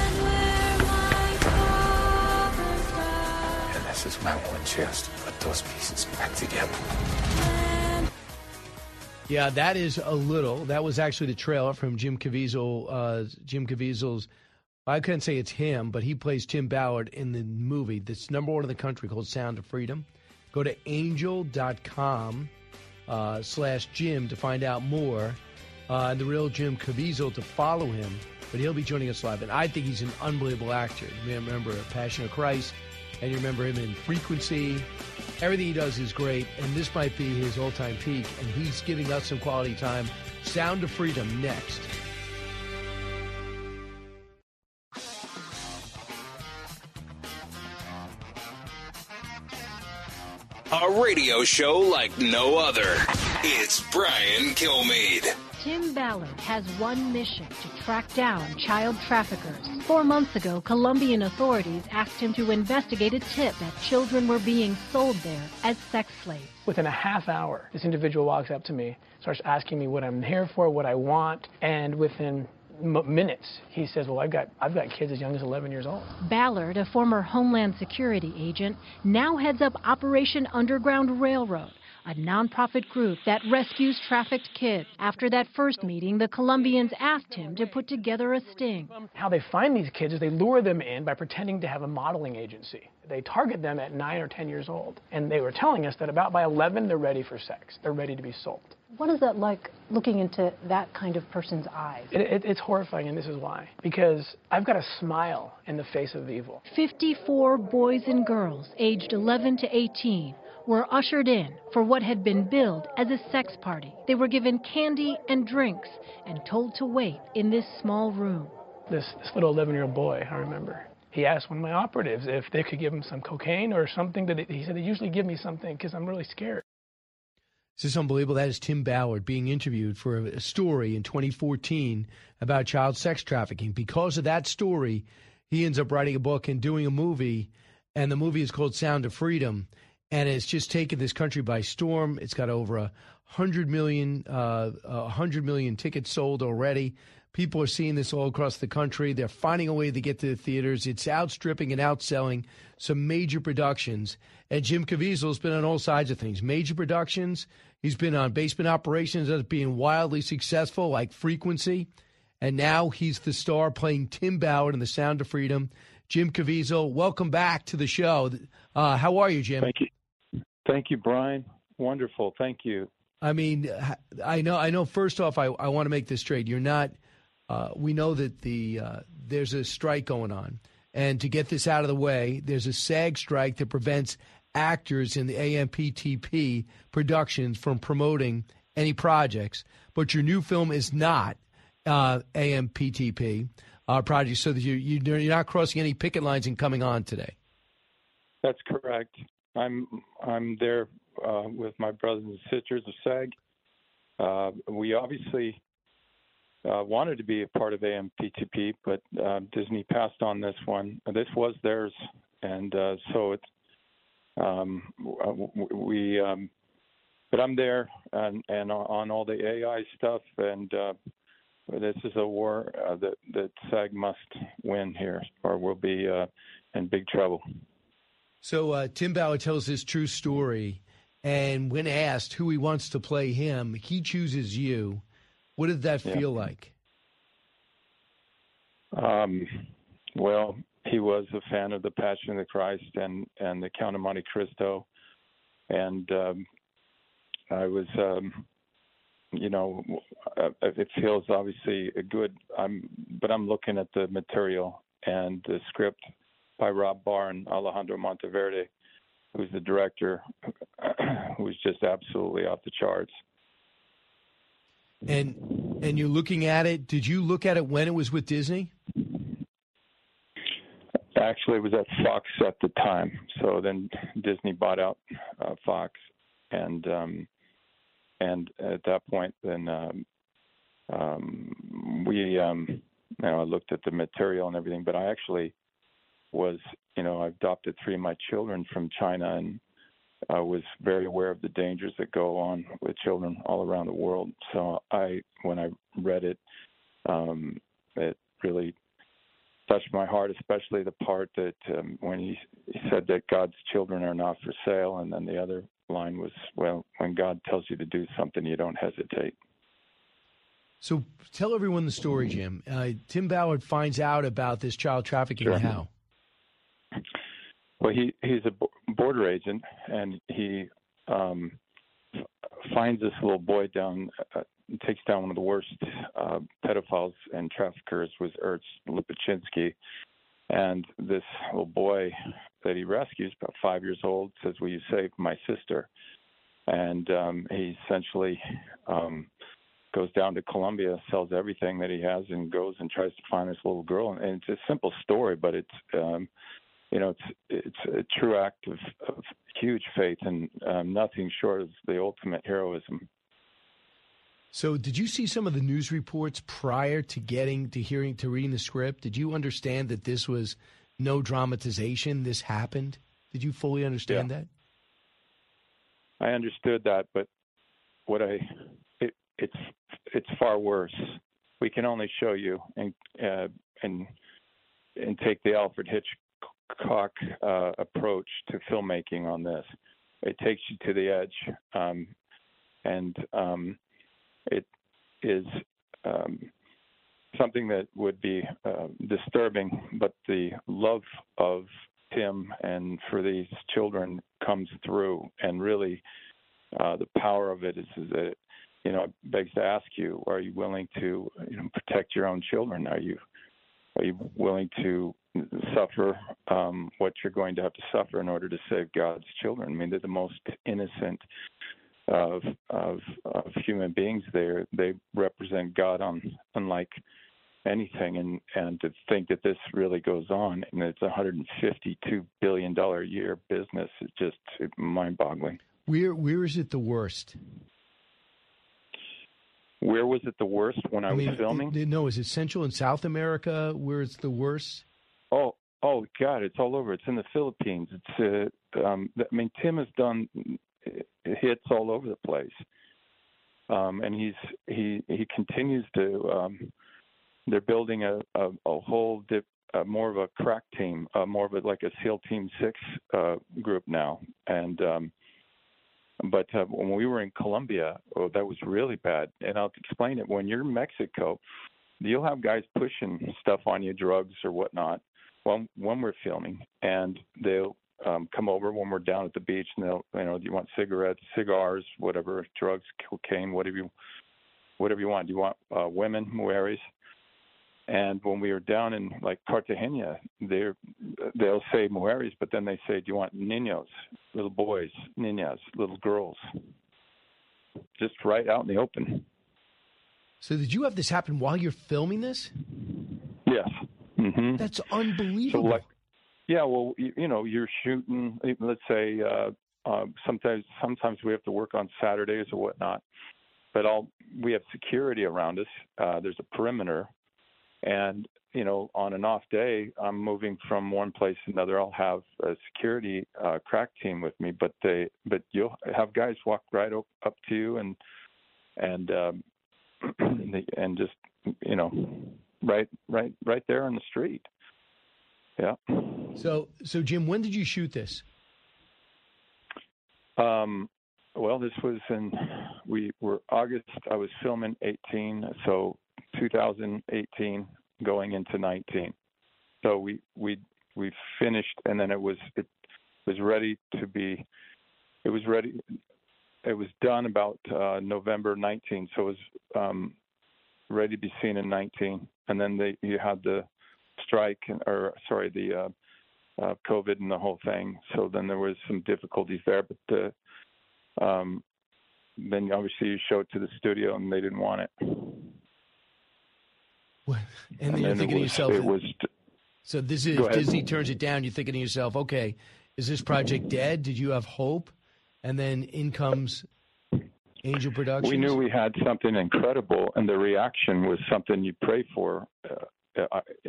And this is my one chance to put those pieces back together. Yeah, that is a little. That was actually the trailer from Jim Caviezel. Jim Caviezel's, I couldn't say it's him, but he plays Tim Ballard in the movie that's #1 in the country called Sound of Freedom. Go to angel.com/Jim to find out more. And the real Jim Caviezel to follow him. But he'll be joining us live. And I think he's an unbelievable actor. You remember Passion of Christ, and you remember him in Frequency. Everything he does is great, and this might be his all-time peak, and he's giving us some quality time. Sound of Freedom next. A radio show like no other. It's Brian Kilmeade. Tim Ballard has one mission: to track down child traffickers. 4 months ago, Colombian authorities asked him to investigate a tip that children were being sold there as sex slaves. Within a half hour, this individual walks up to me, starts asking me what I'm here for, what I want, and within minutes, he says, well, I've got kids as young as 11 years old. Ballard, a former Homeland Security agent, now heads up Operation Underground Railroad, a nonprofit group that rescues trafficked kids. After that first meeting, the Colombians asked him to put together a sting. How they find these kids is they lure them in by pretending to have a modeling agency. They target them at 9 or 10 years old. And they were telling us that about by 11, they're ready for sex. They're ready to be sold. What is that like, looking into that kind of person's eyes? It's horrifying, and this is why. Because I've got a smile in the face of evil. 54 boys and girls aged 11 to 18 were ushered in for what had been billed as a sex party. They were given candy and drinks and told to wait in this small room. This little 11-year-old boy, I remember, he asked one of my operatives if they could give him some cocaine or something. He said, they usually give me something because I'm really scared. This is unbelievable. That is Tim Ballard being interviewed for a story in 2014 about child sex trafficking. Because of that story, he ends up writing a book and doing a movie, and the movie is called Sound of Freedom, and it's just taken this country by storm. It's got over 100 million tickets sold already. People are seeing this all across the country. They're finding a way to get to the theaters. It's outstripping and outselling some major productions. And Jim Caviezel's been on all sides of things. Major productions. He's been on Basement Operations that's being wildly successful, like Frequency. And now he's the star playing Tim Ballard in The Sound of Freedom. Jim Caviezel, welcome back to the show. How are you, Jim? Thank you. Thank you, Brian. Wonderful. Thank you. I mean, I know. First off, I want to make this straight. You're not. We know that there's a strike going on, and to get this out of the way, there's a SAG strike that prevents actors in the AMPTP productions from promoting any projects. But your new film is not AMPTP project, so that you're not crossing any picket lines and coming on today. That's correct. I'm there with my brothers and sisters of SAG. We obviously wanted to be a part of AMPTP, but Disney passed on this one. This was theirs, and so it's but I'm there and on all the AI stuff, and this is a war that SAG must win here, or we'll be in big trouble. So Tim Ballard tells his true story, and when asked who he wants to play him, he chooses you. What did that feel like? Well, he was a fan of The Passion of the Christ and The Count of Monte Cristo, and I was, it feels obviously good. But I'm looking at the material and the script by Rob Barr and Alejandro Monteverde, who's the director, who's just absolutely off the charts. And you're looking at it. Did you look at it when it was with Disney? Actually, it was at Fox at the time. So then Disney bought out Fox, and at that point, then I looked at the material and everything. But I actually was, I adopted 3 of my children from China, was very aware of the dangers that go on with children all around the world. So when I read it, it really touched my heart, especially the part that when he said that God's children are not for sale, and then the other line was, well, when God tells you to do something, you don't hesitate. So tell everyone the story, Jim. Tim Ballard finds out about this child trafficking. Sure. How? Well, he's a border agent, and he finds this little boy down, takes down one of the worst pedophiles and traffickers, was Ernst Lipachinski. And this little boy that he rescues, about 5 years old, says, "Will you save my sister?" And he essentially goes down to Colombia, sells everything that he has, and goes and tries to find this little girl. And it's a simple story, but it's a true act of huge faith and nothing short of the ultimate heroism. So did you see some of the news reports prior to reading the script? Did you understand that this was no dramatization? This happened? Did you fully understand that? I understood that, but it's far worse. We can only show you and take the Alfred Hitchcock approach to filmmaking on this. It takes you to the edge, and it is something that would be disturbing, but the love of Tim and for these children comes through, and really the power of it is that it begs to ask you: are you willing to protect your own children? Are you willing to suffer what you're going to have to suffer in order to save God's children? I mean, they're the most innocent of human beings. They represent God unlike anything, and to think that this really goes on, and it's $152 billion a year business, is just mind-boggling. Where is it the worst? Where was it the worst when I was filming? No, is it Central and South America where it's the worst? Oh, God, it's all over. It's in the Philippines. It's Tim has done hits all over the place, and he continues to. They're building a whole more of a crack team, more of like a SEAL Team 6 group now, and. But when we were in Colombia, that was really bad. And I'll explain it. When you're in Mexico, you'll have guys pushing stuff on you, drugs or whatnot, when we're filming. And they'll come over when we're down at the beach, and they'll, do you want cigarettes, cigars, whatever, drugs, cocaine, whatever you want. Do you want women, mujeres? And when we were down in like Cartagena, they'll say mujeres, but then they say, "Do you want niños, little boys, niñas, little girls?" Just right out in the open. So did you have this happen while you're filming this? Yes. Mm-hmm. That's unbelievable. So you're shooting. Let's say sometimes we have to work on Saturdays or whatnot, but we have security around us. There's a perimeter. And, on an off day, I'm moving from one place to another. I'll have a security crack team with me, but you'll have guys walk right up to you and just, right there on the street. Yeah. So Jim, when did you shoot this? Well, this was we were August. I was filming 18, so 2018 going into 19. So we finished, and then it was ready to be. It was ready. It was done about November 19. So it was ready to be seen in 19, and then you had the strike, the COVID and the whole thing. So then there was some difficulties there, but then obviously you show it to the studio, and they didn't want it. And then you're thinking to yourself, so this is Disney turns it down. You're thinking to yourself, okay, is this project dead? Did you have hope? And then in comes Angel Productions. We knew we had something incredible, and the reaction was something you pray for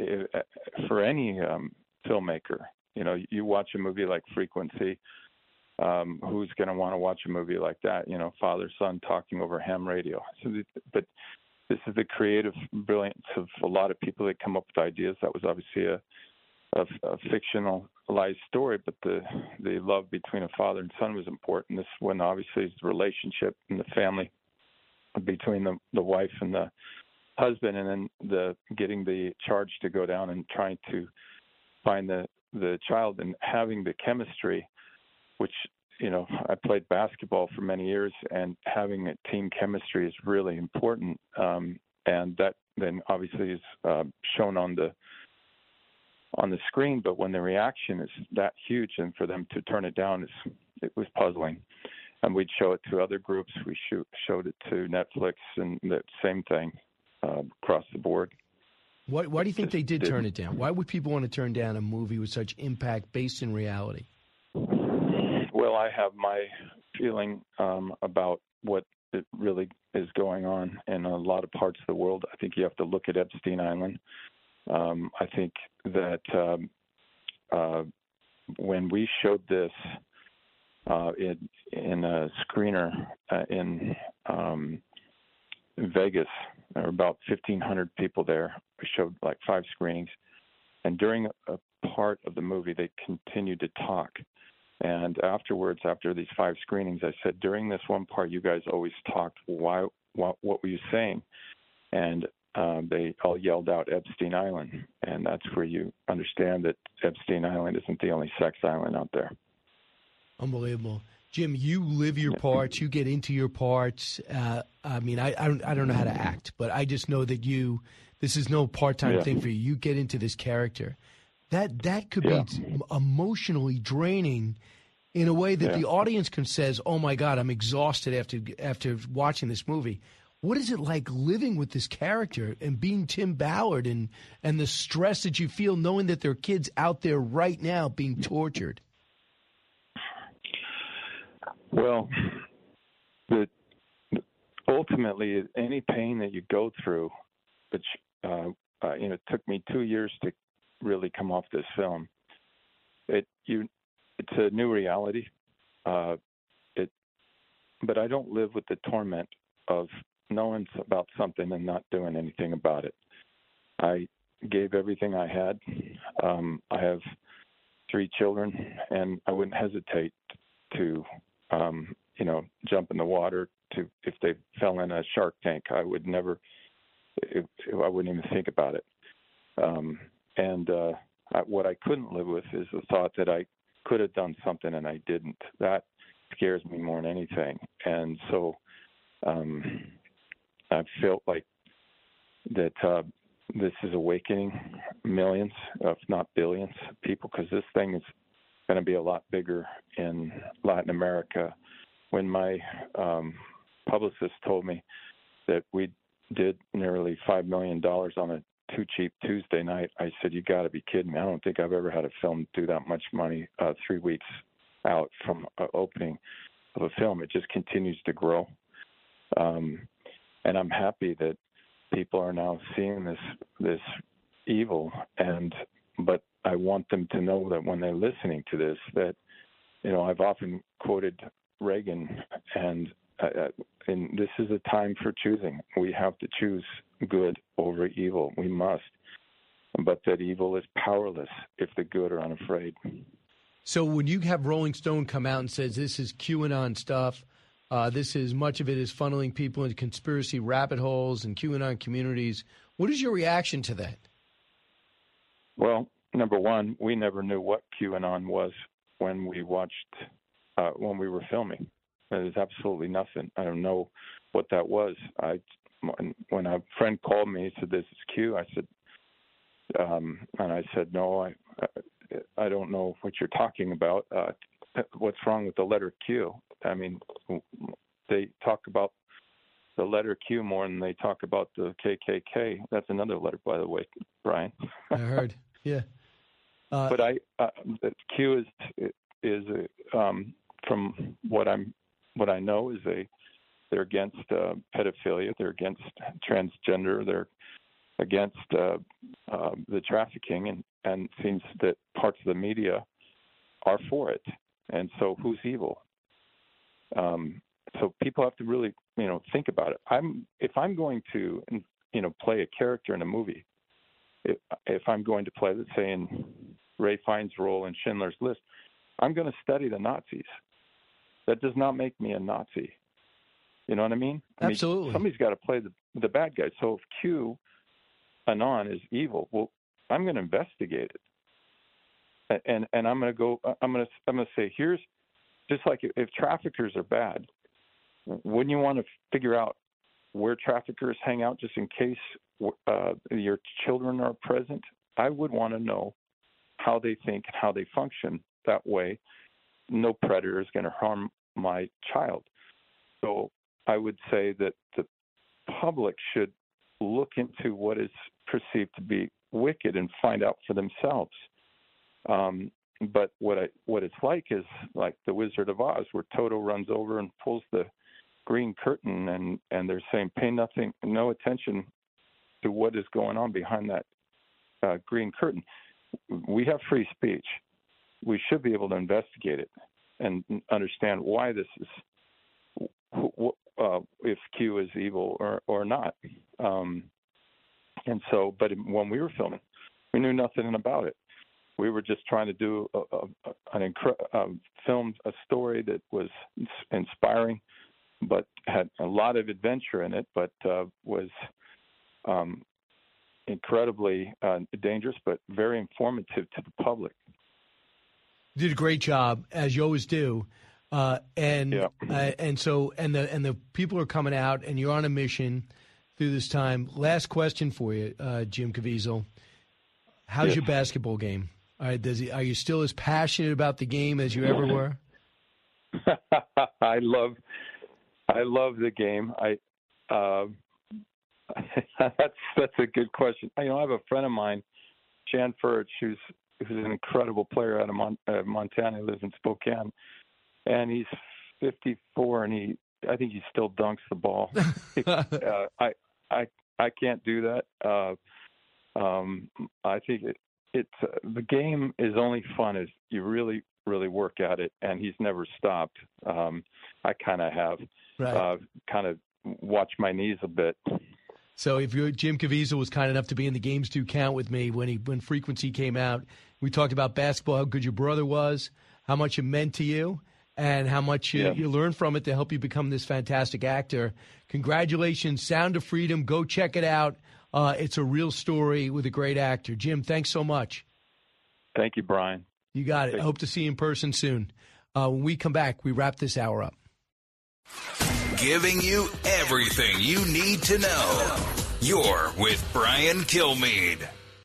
any filmmaker. You watch a movie like Frequency, who's going to want to watch a movie like that? Father, son talking over ham radio. But this is the creative brilliance of a lot of people that come up with ideas. That was obviously a fictionalized story, but the love between a father and son was important. This one obviously is the relationship in the family between the wife and the husband, and then the getting the charge to go down and trying to find the child and having the chemistry, which I played basketball for many years, and having a team chemistry is really important, and that then obviously is shown on the screen. But when the reaction is that huge, and for them to turn it down, it was puzzling. And we'd show it to other groups. We showed it to Netflix, and the same thing across the board. Why do you think they did turn it down? Why would people want to turn down a movie with such impact based in reality? Well, I have my feeling about what it really is going on in a lot of parts of the world. I think you have to look at Epstein Island. I think that when we showed this in a screener in Vegas, there were about 1,500 people there. We showed like 5 screenings. And during a part of the movie, they continued to talk. And afterwards, after these 5 screenings, I said, during this one part, you guys always talked. What were you saying? And they all yelled out Epstein Island. And that's where you understand that Epstein Island isn't the only sex island out there. Unbelievable. Jim, you live your parts. You get into your parts. I don't know how to act, but I just know that this is no part-time thing for you. You get into this character. That could be emotionally draining in a way that the audience can says, "Oh my God, I'm exhausted after watching this movie." What is it like living with this character and being Tim Ballard and the stress that you feel knowing that there are kids out there right now being tortured? Well, ultimately, any pain that you go through, which it took me 2 years to really come off this film. It's a new reality. But I don't live with the torment of knowing about something and not doing anything about it. I gave everything I had. I have 3 children, and I wouldn't hesitate to jump in the water if they fell in a shark tank. I would never. I wouldn't even think about it. What I couldn't live with is the thought that I could have done something and I didn't. That scares me more than anything. And so I felt like that this is awakening millions, if not billions, of people, because this thing is going to be a lot bigger in Latin America. When my publicist told me that we did nearly $5 million on a Too Cheap Tuesday night, I said, "You got to be kidding me. I don't think I've ever had a film do that much money 3 weeks out from opening of a film." It just continues to grow. And I'm happy that people are now seeing this evil, but I want them to know that when they're listening to this, that, I've often quoted Reagan, and this is a time for choosing. We have to choose good over evil. We must. But that evil is powerless if the good are unafraid. So when you have Rolling Stone come out and says this is QAnon stuff, much of it is funneling people into conspiracy rabbit holes and QAnon communities, what is your reaction to that? Well, number one, we never knew what QAnon was when we were filming. There's absolutely nothing. I don't know what that was. When a friend called me, he said, "This is Q." I said, and I said, "No, I don't know what you're talking about. What's wrong with the letter Q?" I mean, they talk about the letter Q more than they talk about the KKK. That's another letter, by the way, Brian. I heard, yeah. But Q is from what I know is they're against pedophilia, they're against transgender, they're against the trafficking, and it seems that parts of the media are for it. And so who's evil? So people have to really, think about it. If I'm going to, play a character in a movie, if I'm going to play, let's say, in Ray Fiennes' role in Schindler's List, I'm going to study the Nazis. That does not make me a Nazi. You know what I mean? Absolutely. Somebody's got to play the bad guy. So if Q Anon is evil, well, I'm going to investigate it, and I'm going to go. I'm going to say, here's just like if traffickers are bad, wouldn't you want to figure out where traffickers hang out just in case your children are present? I would want to know how they think and how they function. That way, no predator is going to harm my child. So I would say that the public should look into what is perceived to be wicked and find out for themselves. But what it's like is like the Wizard of Oz, where Toto runs over and pulls the green curtain, and they're saying, pay no attention to what is going on behind that green curtain. We have free speech. We should be able to investigate it and understand why this is, if Q is evil or not. And so, but when we were filming, we knew nothing about it. We were just trying to do film a story that was inspiring, but had a lot of adventure in it, but was incredibly dangerous, but very informative to the public. You did a great job, as you always do, and the people are coming out, and you're on a mission through this time. Last question for you, Jim Caviezel. How's your basketball game? All right, are you still as passionate about the game as you ever were? I love the game. That's a good question. I have a friend of mine, Jan Furch, who's an incredible player out of Montana. He lives in Spokane, and he's 54, and I think he still dunks the ball. I can't do that. I think it's the game is only fun if you really, really work at it, and he's never stopped. I kind of have kind of watched my knees a bit. So if Jim Caviezel was kind enough to be in the Games Do Count with me when Frequency came out, we talked about basketball, how good your brother was, how much it meant to you, and how much you learned from it to help you become this fantastic actor. Congratulations, Sound of Freedom. Go check it out. It's a real story with a great actor. Jim, thanks so much. Thank you, Brian. You got it. I hope to see you in person soon. When we come back, we wrap this hour up. Giving you everything you need to know. You're with Brian Kilmeade.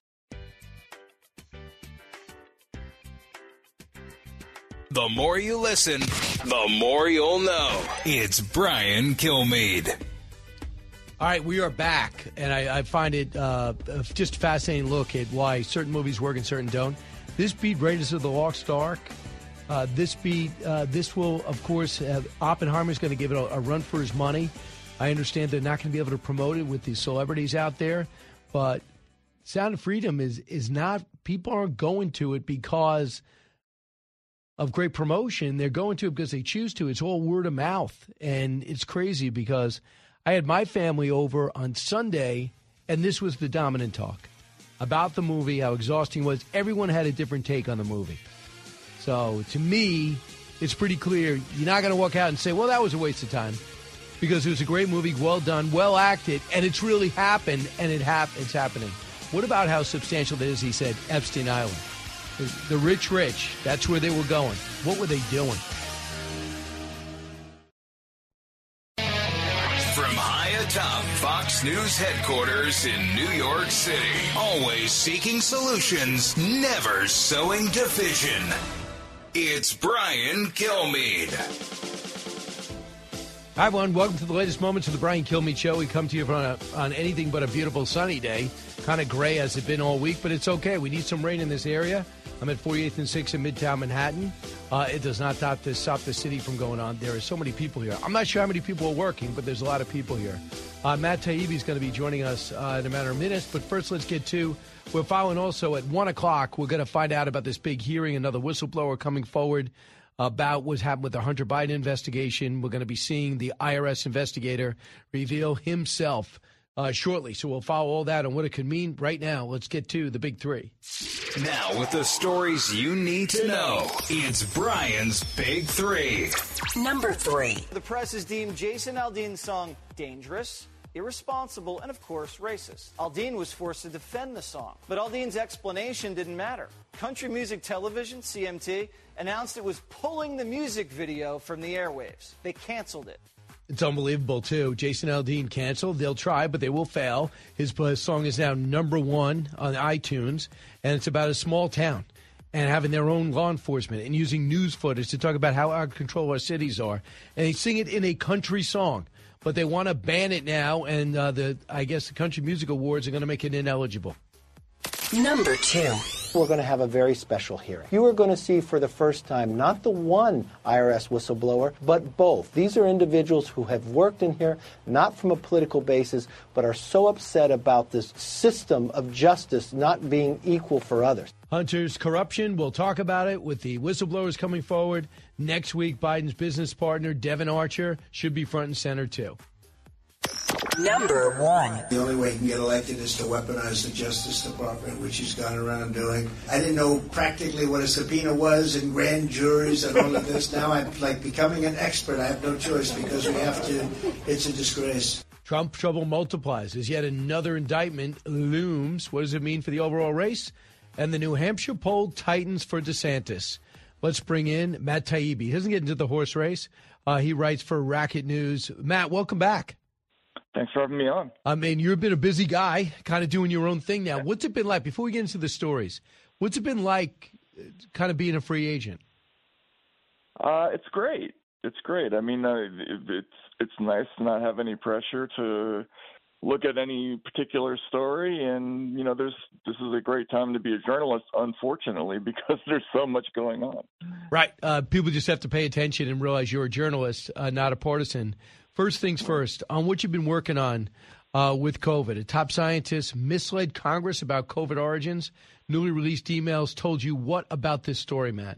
The more you listen, the more you'll know. It's Brian Kilmeade. All right, we are back, and I find it just a fascinating look at why certain movies work and certain don't. This beat Raiders of the Lost Ark. This will, of course, Oppenheimer's going to give it a run for his money. I understand they're not going to be able to promote it with the celebrities out there, but Sound of Freedom is not, people aren't going to it because of great promotion. They're going to it because they choose to. It's all word of mouth, and it's crazy because I had my family over on Sunday, and this was the dominant talk about the movie, how exhausting it was. Everyone had a different take on the movie. So, to me, it's pretty clear you're not going to walk out and say, well, that was a waste of time, because it was a great movie, well done, well acted, and it's really happened, and it's happening. What about how substantial it is, he said, Epstein Island? The rich, that's where they were going. What were they doing? From high atop Fox News headquarters in New York City, always seeking solutions, never sowing division. It's Brian Kilmeade. Hi, everyone. Welcome to the latest moments of the Brian Kilmeade Show. We come to you on anything but a beautiful sunny day. Kind of gray as it's been all week, but it's okay. We need some rain in this area. I'm at 48th and 6th in Midtown Manhattan. It does not stop the city from going on. There are so many people here. I'm not sure how many people are working, but there's a lot of people here. Matt Taibbi is going to be joining us in a matter of minutes. But first, let's get to, we're following also at 1 o'clock. We're going to find out about this big hearing, another whistleblower coming forward about what's happened with the Hunter Biden investigation. We're going to be seeing the IRS investigator reveal himself shortly. So we'll follow all that and what it could mean. Right now, let's get to the big three. Now, with the stories you need to know, it's Brian's Big Three. Number 3. The press has deemed Jason Aldean's song dangerous, irresponsible, and of course, racist. Aldean was forced to defend the song, but Aldean's explanation didn't matter. Country Music Television, CMT, announced it was pulling the music video from the airwaves. They canceled it. It's unbelievable, too. Jason Aldean canceled. They'll try, but they will fail. His song is now number 1 on iTunes, and it's about a small town and having their own law enforcement and using news footage to talk about how out of control our cities are. And they sing it in a country song, but they want to ban it now, and I guess the Country Music Awards are going to make it ineligible. Number 2. We're going to have a very special hearing. You are going to see for the first time not the one IRS whistleblower, but both. These are individuals who have worked in here, not from a political basis, but are so upset about this system of justice not being equal for others. Hunter's corruption, we'll talk about it with the whistleblowers coming forward. Next week, Biden's business partner, Devon Archer, should be front and center, too. Number 1. The only way he can get elected is to weaponize the Justice Department, which he's gone around doing. I didn't know practically what a subpoena was and grand juries and all of this. Now I'm like becoming an expert. I have no choice because we have to. It's a disgrace. Trump trouble multiplies as yet another indictment looms. What does it mean for the overall race? And the New Hampshire poll tightens for DeSantis. Let's bring in Matt Taibbi. He doesn't get into the horse race. He writes for Racket News. Matt, welcome back. Thanks for having me on. I mean, you've been a busy guy, kind of doing your own thing now. What's it been like, before we get into the stories, what's it been like kind of being a free agent? It's great. It's great. I mean, it's nice to not have any pressure to look at any particular story. And, this is a great time to be a journalist, unfortunately, because there's so much going on. Right. People just have to pay attention and realize you're a journalist, not a partisan. First things first, on what you've been working on with COVID. A top scientist misled Congress about COVID origins. Newly released emails told you what about this story, Matt?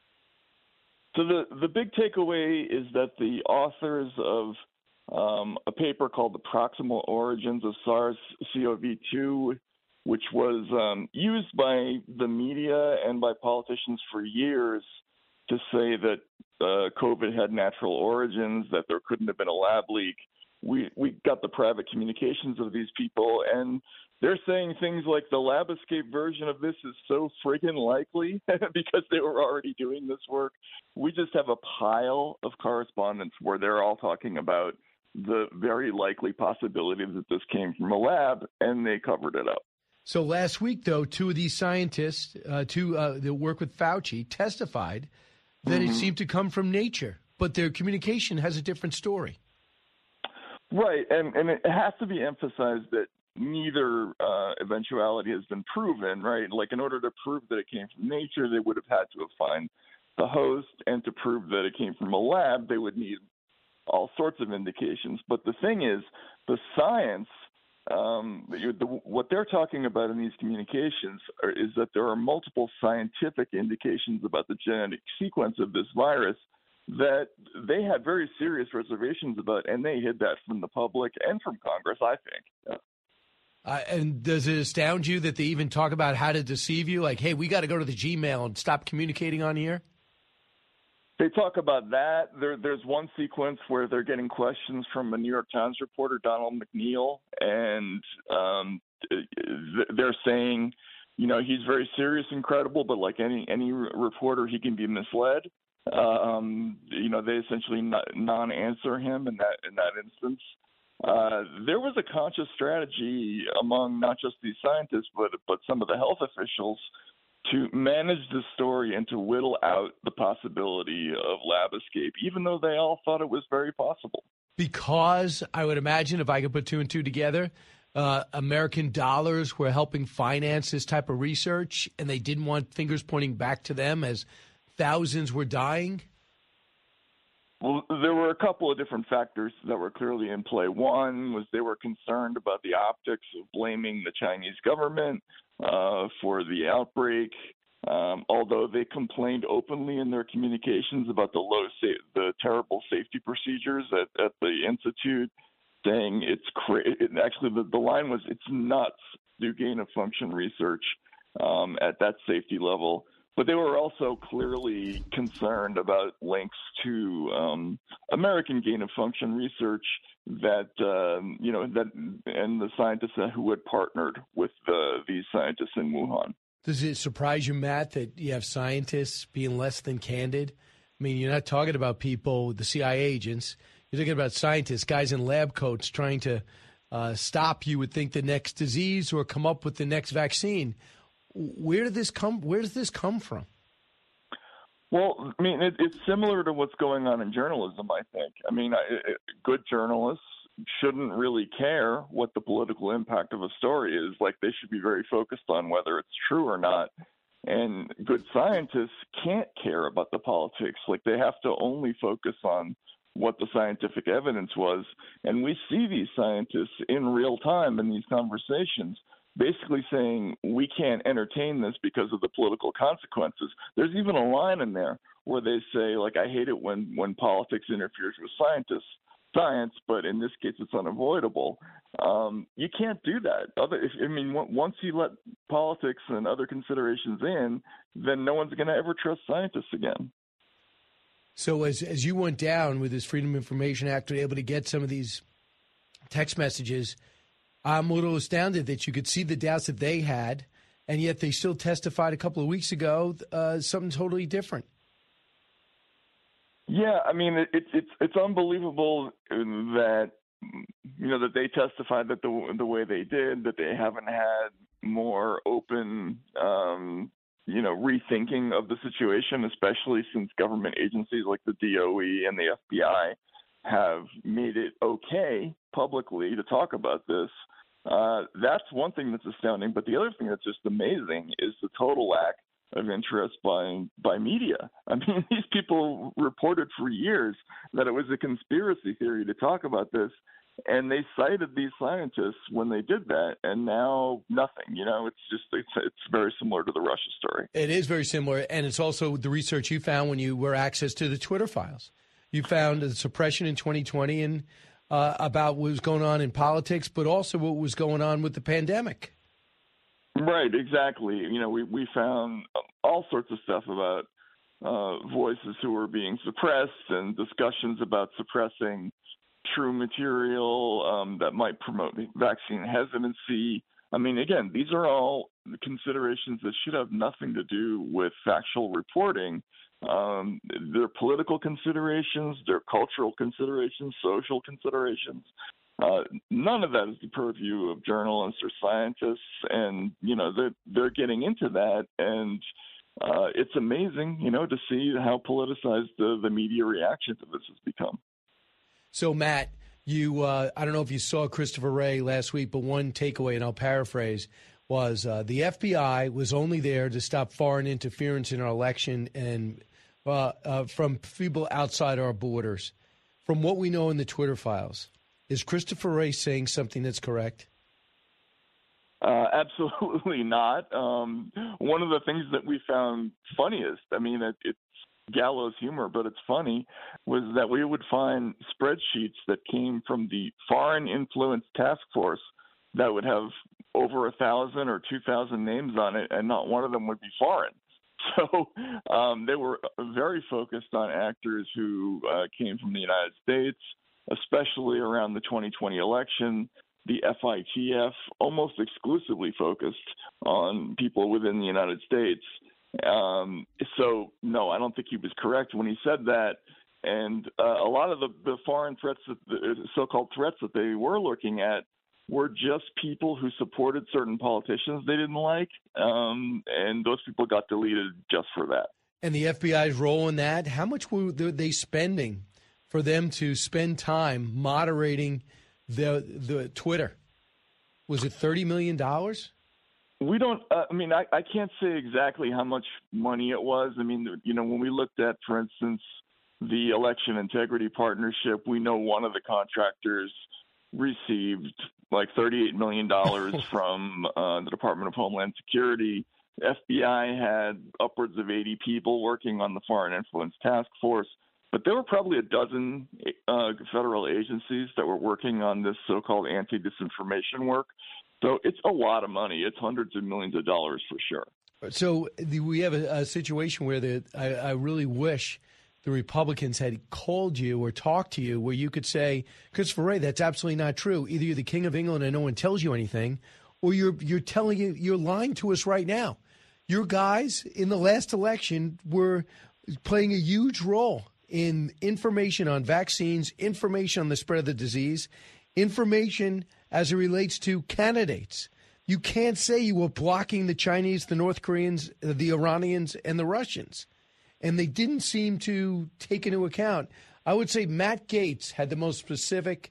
So the big takeaway is that the authors of a paper called The Proximal Origins of SARS-CoV-2, which was used by the media and by politicians for years to say that COVID had natural origins, that there couldn't have been a lab leak. We got the private communications of these people, and they're saying things like the lab escape version of this is so friggin' likely because they were already doing this work. We just have a pile of correspondence where they're all talking about the very likely possibility that this came from a lab, and they covered it up. So last week, though, two of these scientists, that work with Fauci, testified that it seemed to come from nature, but their communication has a different story. Right, and it has to be emphasized that neither eventuality has been proven, right? Like, in order to prove that it came from nature, they would have had to have found the host, and to prove that it came from a lab, they would need all sorts of indications. But the thing is, the science, what they're talking about in these communications is that there are multiple scientific indications about the genetic sequence of this virus that they had very serious reservations about, and they hid that from the public and from Congress, I think. And does it astound you that they even talk about how to deceive you? Like, hey, we got to go to the Gmail and stop communicating on here? They talk about that. There's one sequence where they're getting questions from a New York Times reporter, Donald McNeil, and they're saying, he's very serious and credible, but like any reporter, he can be misled. They essentially non-answer him in that instance. There was a conscious strategy among not just these scientists, but some of the health officials to manage the story and to whittle out the possibility of lab escape, even though they all thought it was very possible. Because I would imagine, if I could put two and two together, American dollars were helping finance this type of research, and they didn't want fingers pointing back to them as thousands were dying? Well, there were a couple of different factors that were clearly in play. One was they were concerned about the optics of blaming the Chinese government for the outbreak. although they complained openly in their communications about the terrible safety procedures at the Institute, saying it's actually the line was, it's nuts to do gain-of-function research at that safety level. But they were also clearly concerned about links to American gain-of-function research that and the scientists who had partnered with these scientists in Wuhan. Does it surprise you, Matt, that you have scientists being less than candid? I mean, you're not talking about people, the CIA agents. You're talking about scientists, guys in lab coats trying to stop, you would think, the next disease or come up with the next vaccine. Where does this come from? Well, I mean, it's similar to what's going on in journalism, I think. I mean, good journalists shouldn't really care what the political impact of a story is. Like, they should be very focused on whether it's true or not. And good scientists can't care about the politics. Like, they have to only focus on what the scientific evidence was. And we see these scientists in real time in these conversations basically saying we can't entertain this because of the political consequences. There's even a line in there where they say, like, I hate it when politics interferes with science, but in this case it's unavoidable. You can't do that. Once you let politics and other considerations in, then no one's going to ever trust scientists again. So as you went down with this Freedom of Information Act, were able to get some of these text messages, I'm a little astounded that you could see the doubts that they had, and yet they still testified a couple of weeks ago something totally different. Yeah, I mean, it's unbelievable that that they testified that the way they did, that they haven't had more open rethinking of the situation, especially since government agencies like the DOE and the FBI have made it okay publicly to talk about this. That's one thing that's astounding. But the other thing that's just amazing is the total lack of interest by media. I mean, these people reported for years that it was a conspiracy theory to talk about this, and they cited these scientists when they did that, and now nothing. It's very similar to the Russia story. It is very similar, and it's also the research you found when you were access to the Twitter files. You found the suppression in 2020 and about what was going on in politics, but also what was going on with the pandemic. Right, exactly. We found all sorts of stuff about voices who were being suppressed and discussions about suppressing true material that might promote vaccine hesitancy. I mean, again, these are all considerations that should have nothing to do with factual reporting. They're political considerations, they're cultural considerations, social considerations. None of that is the purview of journalists or scientists, and they're getting into that, and it's amazing, to see how politicized the media reaction to this has become. So, Matt, you I don't know if you saw Christopher Wray last week, but one takeaway, and I'll paraphrase, was the FBI was only there to stop foreign interference in our election and from people outside our borders. From what we know in the Twitter files, is Christopher Wray saying something that's correct? Absolutely not. One of the things that we found funniest, I mean, it's gallows humor, but it's funny, was that we would find spreadsheets that came from the Foreign Influence Task Force that would have over 1,000 or 2,000 names on it, and not one of them would be foreign. So they were very focused on actors who came from the United States, especially around the 2020 election. The FITF almost exclusively focused on people within the United States. So, no, I don't think he was correct when he said that. And a lot of the foreign threats, the so-called threats that they were looking at, were just people who supported certain politicians they didn't like, and those people got deleted just for that. And the FBI's role in that, how much were they spending for them to spend time moderating the Twitter? Was it $30 million? We don't. I can't say exactly how much money it was. I mean, when we looked at, for instance, the Election Integrity Partnership, we know one of the contractors received like $38 million from the Department of Homeland Security. The FBI had upwards of 80 people working on the Foreign Influence Task Force, but there were probably a dozen federal agencies that were working on this so-called anti-disinformation work. So it's a lot of money. It's hundreds of millions of dollars for sure. So we have a situation where I really wish the Republicans had called you or talked to you where you could say, Christopher Wray, that's absolutely not true. Either you're the King of England and no one tells you anything, or you're lying to us right now. Your guys in the last election were playing a huge role in information on vaccines, information on the spread of the disease, information as it relates to candidates. You can't say you were blocking the Chinese, the North Koreans, the Iranians, and the Russians. And they didn't seem to take into account. I would say Matt Gaetz had the most specific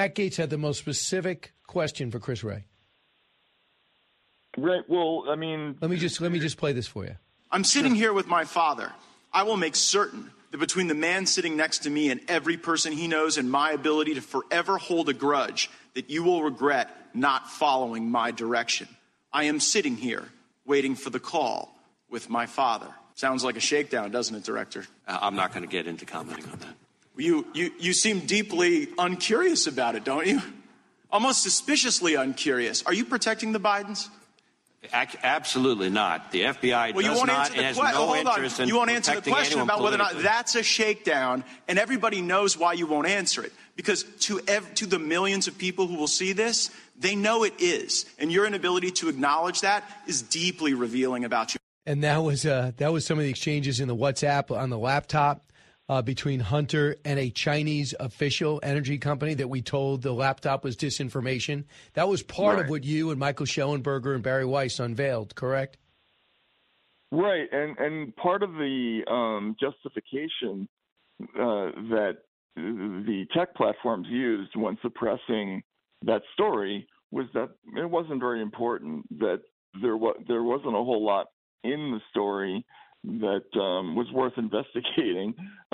question for Chris Wray. Right. Well, I mean, let me just play this for you. I'm sitting here with my father. I will make certain that between the man sitting next to me and every person he knows and my ability to forever hold a grudge, that you will regret not following my direction. I am sitting here waiting for the call with my father. Sounds like a shakedown, doesn't it, Director? I'm not going to get into commenting on that. You seem deeply uncurious about it, don't you? Almost suspiciously uncurious. Are you protecting the Bidens? Absolutely not. The FBI does not and has no interest in You won't answer the question about whether or not that's a shakedown, and everybody knows why you won't answer it. Because to the millions of people who will see this, they know it is. And your inability to acknowledge that is deeply revealing about you. And that was some of the exchanges in the WhatsApp on the laptop between Hunter and a Chinese official energy company that we told the laptop was disinformation. That was part of what you and Michael Schellenberger and Barry Weiss unveiled, correct? Right, and part of the justification that the tech platforms used when suppressing that story was that it wasn't very important, that there wasn't a whole lot in the story that was worth investigating.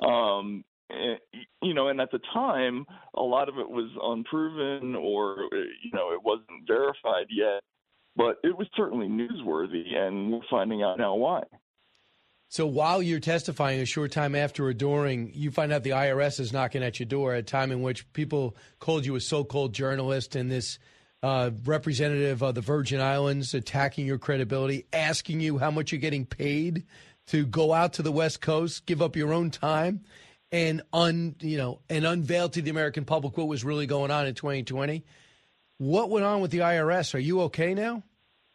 And at the time, a lot of it was unproven or, it wasn't verified yet. But it was certainly newsworthy, and we're finding out now why. So while you're testifying a short time after or during, you find out the IRS is knocking at your door at a time in which people called you a so-called journalist and this representative of the Virgin Islands attacking your credibility, asking you how much you're getting paid to go out to the West Coast, give up your own time, and unveil to the American public what was really going on in 2020. What went on with the IRS? Are you okay now?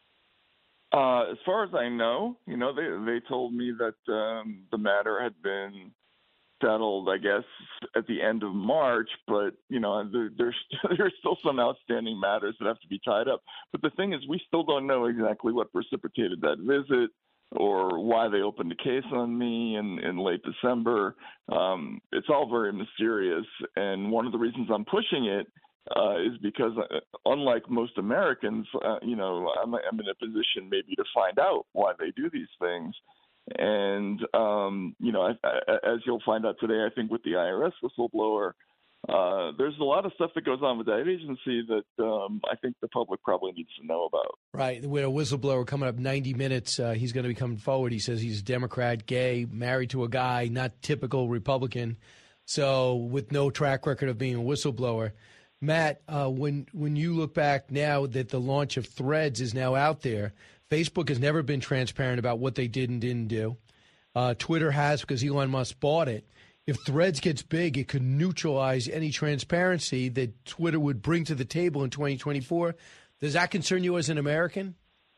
As far as I know, they told me that the matter had been settled, I guess, at the end of March, but there's still some outstanding matters that have to be tied up. But the thing is, we still don't know exactly what precipitated that visit or why they opened a case on me in late December. It's all very mysterious, and one of the reasons I'm pushing it is because, unlike most Americans, I'm in a position maybe to find out why they do these things. And, as you'll find out today, I think with the IRS whistleblower, there's a lot of stuff that goes on with that agency that I think the public probably needs to know about. Right. We had a whistleblower coming up 90 minutes. He's going to be coming forward. He says he's a Democrat, gay, married to a guy, not typical Republican, so with no track record of being a whistleblower. Matt, when you look back now that the launch of Threads is now out there, Facebook has never been transparent about what they did and didn't do. Twitter has because Elon Musk bought it. If Threads gets big, it could neutralize any transparency that Twitter would bring to the table in 2024. Does that concern you as an American?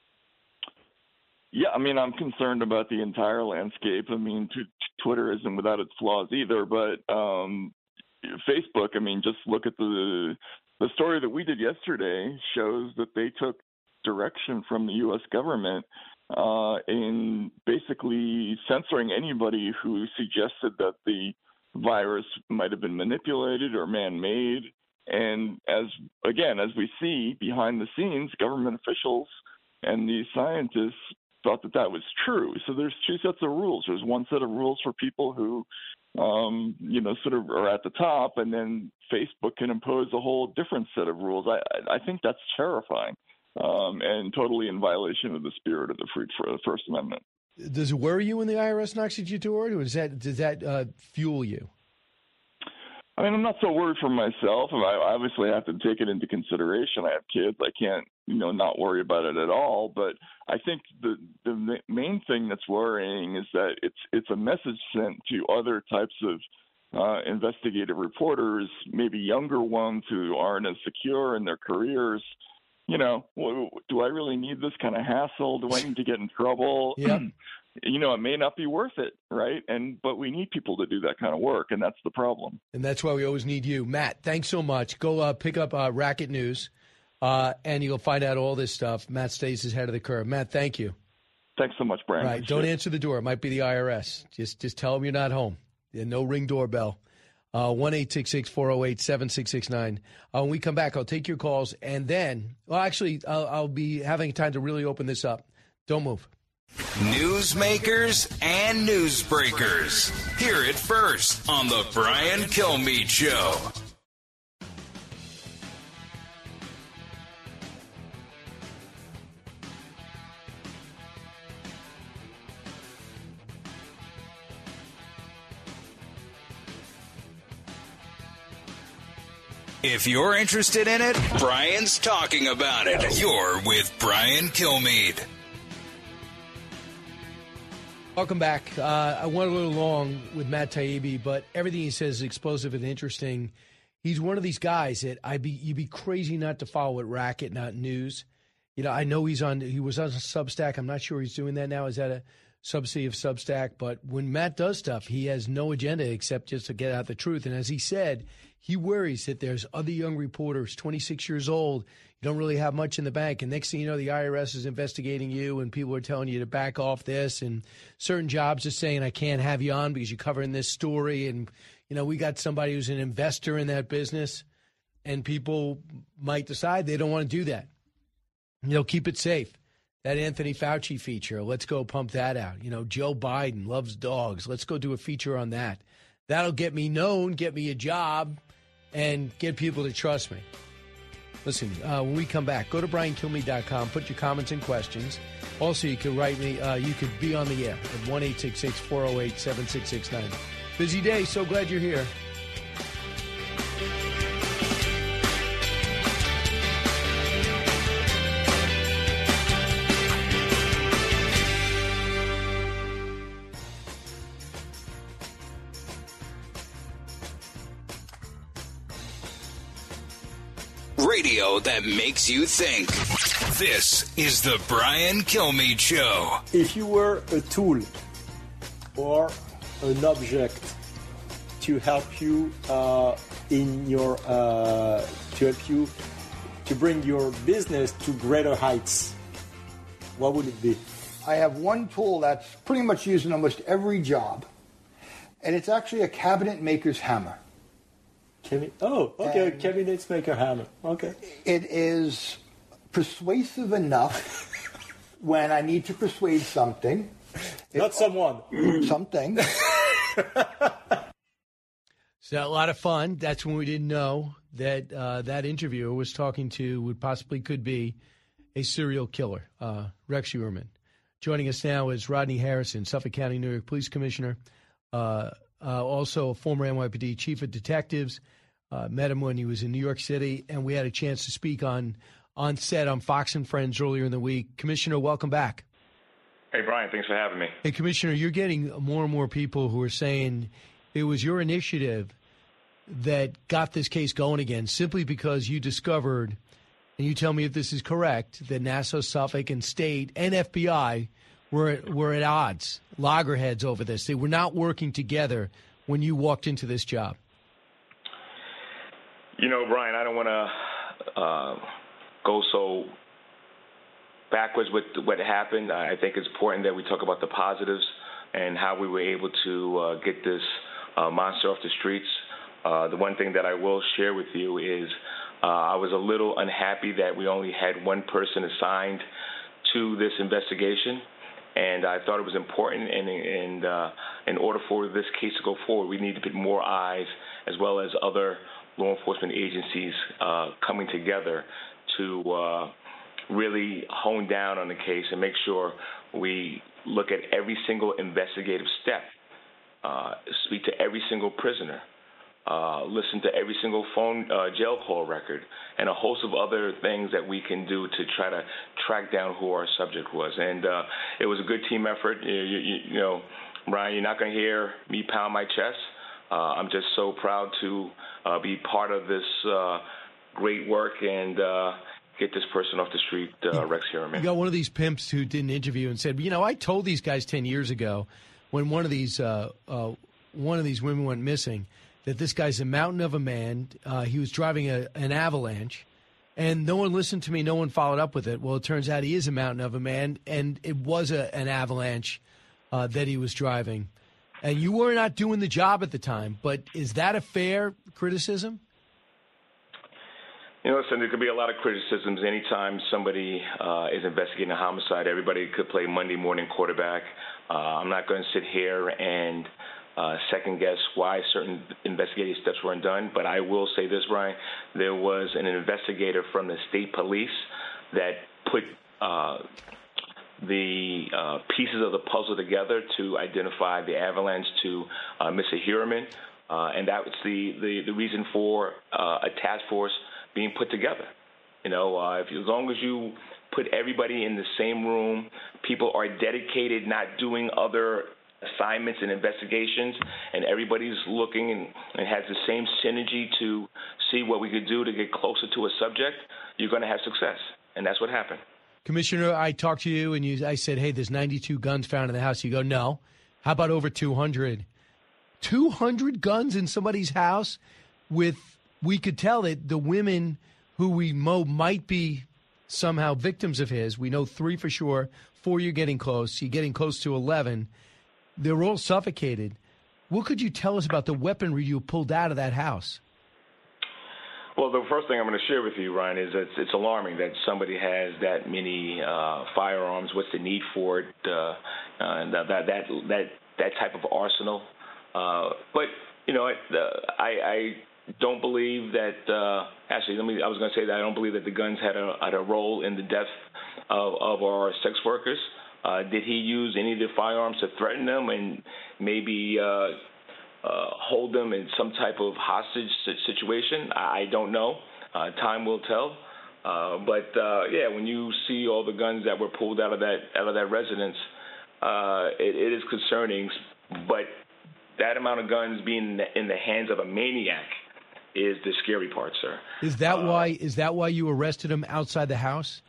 Yeah, I'm concerned about the entire landscape. Twitter isn't without its flaws either, but Facebook, just look at the story that we did yesterday shows that they took direction from the U.S. government in basically censoring anybody who suggested that the virus might have been manipulated or man-made. And as we see behind the scenes, government officials and these scientists thought that was true. So there's two sets of rules. There's one set of rules for people who sort of are at the top, and then Facebook can impose a whole different set of rules. I think that's terrifying. and totally in violation of the spirit of the First Amendment. Does it worry you when the IRS knocks at your door, or does that fuel you? I mean, I'm not so worried for myself. I obviously have to take it into consideration. I have kids. I can't, not worry about it at all. But I think the main thing that's worrying is that it's a message sent to other types of investigative reporters, maybe younger ones who aren't as secure in their careers. Do I really need this kind of hassle? Do I need to get in trouble? Yeah. It may not be worth it, right? But we need people to do that kind of work, and that's the problem. And that's why we always need you. Matt, thanks so much. Go pick up Racket News, and you'll find out all this stuff. Matt stays ahead of the curve. Matt, thank you. Thanks so much, Brian. Right, don't answer the door. It might be the IRS. Just tell them you're not home. No ring doorbell. 1-866-408-7669. When we come back, I'll take your calls, and then, I'll be having time to really open this up. Don't move. Newsmakers and newsbreakers. Hear it first on the Brian Kilmeade Show. If you're interested in it, Brian's talking about it. You're with Brian Kilmeade. Welcome back. I went a little long with Matt Taibbi, but everything he says is explosive and interesting. He's one of these guys that you'd be crazy not to follow at Racket, not News. I know he was on Substack. I'm not sure he's doing that now. Is that a subsidy of Substack? But when Matt does stuff, he has no agenda except just to get out the truth. And as he said, he worries that there's other young reporters, 26 years old, you don't really have much in the bank. And next thing you know, the IRS is investigating you and people are telling you to back off this. And certain jobs are saying, I can't have you on because you're covering this story. And, we got somebody who's an investor in that business. And people might decide they don't want to do that. Keep it safe. That Anthony Fauci feature, let's go pump that out. Joe Biden loves dogs. Let's go do a feature on that. That'll get me known, get me a job, and get people to trust me. Listen, when we come back, go to BrianKilmeade.com, put your comments and questions. Also, you can write me. You could be on the air at 1-866-408-7669. Busy day. So glad you're here. Radio that makes you think. This is the Brian Kilmeade Show. If you were a tool or an object to help you to bring your business to greater heights, what would it be? I have one tool that's pretty much used in almost every job, and it's actually a cabinet maker's hammer. Okay, cabinet maker hammer. Okay. It is persuasive enough when I need to persuade something. Not someone. Something. So a lot of fun. That's when we didn't know that that interviewer was talking to could be a serial killer, Rex Heuermann. Joining us now is Rodney Harrison, Suffolk County, New York Police Commissioner, also a former NYPD Chief of Detectives. Met him when he was in New York City, and we had a chance to speak on set on Fox and Friends earlier in the week. Commissioner, welcome back. Hey, Brian, thanks for having me. Hey, Commissioner, you're getting more and more people who are saying it was your initiative that got this case going again simply because you discovered, and you tell me if this is correct, that Nassau, Suffolk, and State and FBI were at odds, loggerheads over this. They were not working together when you walked into this job. Brian, I don't want to go so backwards with what happened. I think it's important that we talk about the positives and how we were able to get this monster off the streets. The one thing that I will share with you is I was a little unhappy that we only had one person assigned to this investigation. And I thought it was important, and in order for this case to go forward, we need to put more eyes, as well as other law enforcement agencies coming together to really hone down on the case and make sure we look at every single investigative step, speak to every single prisoner, listen to every single phone jail call record, and a host of other things that we can do to try to track down who our subject was. And it was a good team effort. You know, Brian, you're not going to hear me pound my chest. I'm just so proud to be part of this great work and get this person off the street, Rex Heuermann. You got one of these pimps who did an interview and said, you know, I told these guys 10 years ago when one of these women went missing that this guy's a mountain of a man. He was driving an Avalanche, and no one listened to me. No one followed up with it. Well, it turns out he is a mountain of a man, and it was an Avalanche that he was driving. And you were not doing the job at the time, but is that a fair criticism? You know, listen, there could be a lot of criticisms anytime somebody is investigating a homicide. Everybody could play Monday morning quarterback. I'm not going to sit here and second-guess why certain investigative steps weren't done, but I will say this, Brian. There was an investigator from the state police that put the pieces of the puzzle together to identify the Avalanche to Mr. Heuermann, and that was the reason for a task force being put together. You know, as long as you put everybody in the same room, people are dedicated, not doing other assignments and investigations, and everybody's looking and has the same synergy to see what we could do to get closer to a subject, you're going to have success, and that's what happened. Commissioner, I talked to you, and I said, hey, there's 92 guns found in the house. You go, no. How about over 200? 200 guns in somebody's house we could tell that the women who we might be somehow victims of his, we know 3 for sure, 4 you're getting close, you're getting close to 11. They're all suffocated. What could you tell us about the weaponry you pulled out of that house? Well, the first thing I'm going to share with you, Ryan, is that it's alarming that somebody has that many firearms. What's the need for it? That type of arsenal. But you know, I don't believe that. Actually, I was going to say that I don't believe that the guns had a role in the death of our sex workers. Did he use any of the firearms to threaten them and maybe hold them in some type of hostage situation? I don't know. Time will tell. But when you see all the guns that were pulled out of that residence, it is concerning. But that amount of guns being in the hands of a maniac is the scary part, sir. Is that why you arrested him outside the house?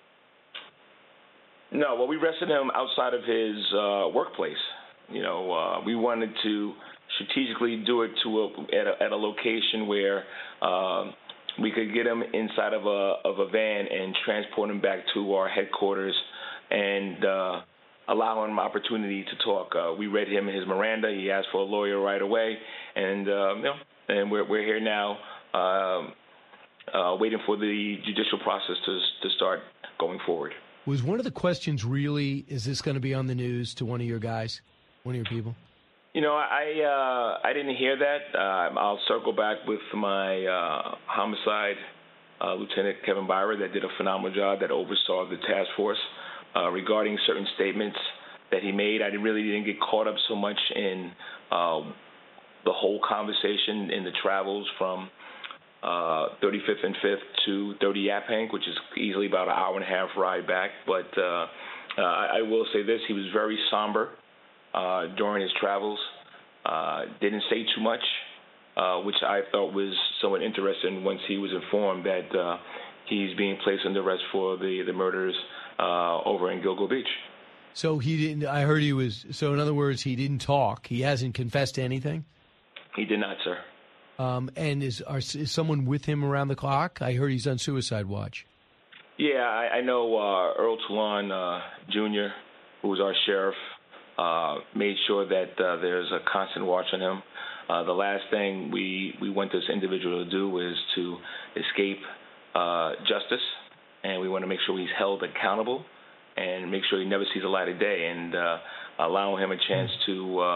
No, well, we arrested him outside of his workplace. You know, we wanted to strategically do it at a location where we could get him inside of a van and transport him back to our headquarters and allow him an opportunity to talk. We read him his Miranda. He asked for a lawyer right away, and and we're here now, waiting for the judicial process to start going forward. Was one of the questions really, is this going to be on the news to one of your guys, one of your people? You know, I didn't hear that. I'll circle back with my homicide Lieutenant Kevin Byra that did a phenomenal job, that oversaw the task force regarding certain statements that he made. I really didn't get caught up so much in the whole conversation in the travels from 35th and 5th to 30 Yaphank, which is easily about an hour and a half ride back. But I will say this, he was very somber during his travels, didn't say too much, which I thought was somewhat interesting once he was informed that he's being placed under arrest for the murders over in Gilgo Beach. So he didn't, I heard he was, so in other words, he didn't talk. He hasn't confessed to anything? He did not, sir. And is someone with him around the clock? I heard he's on suicide watch. Yeah, I know Earl Toulon Jr., who was our sheriff, made sure that there's a constant watch on him. The last thing we want this individual to do is to escape justice, and we want to make sure he's held accountable and make sure he never sees the light of day, and allow him a chance to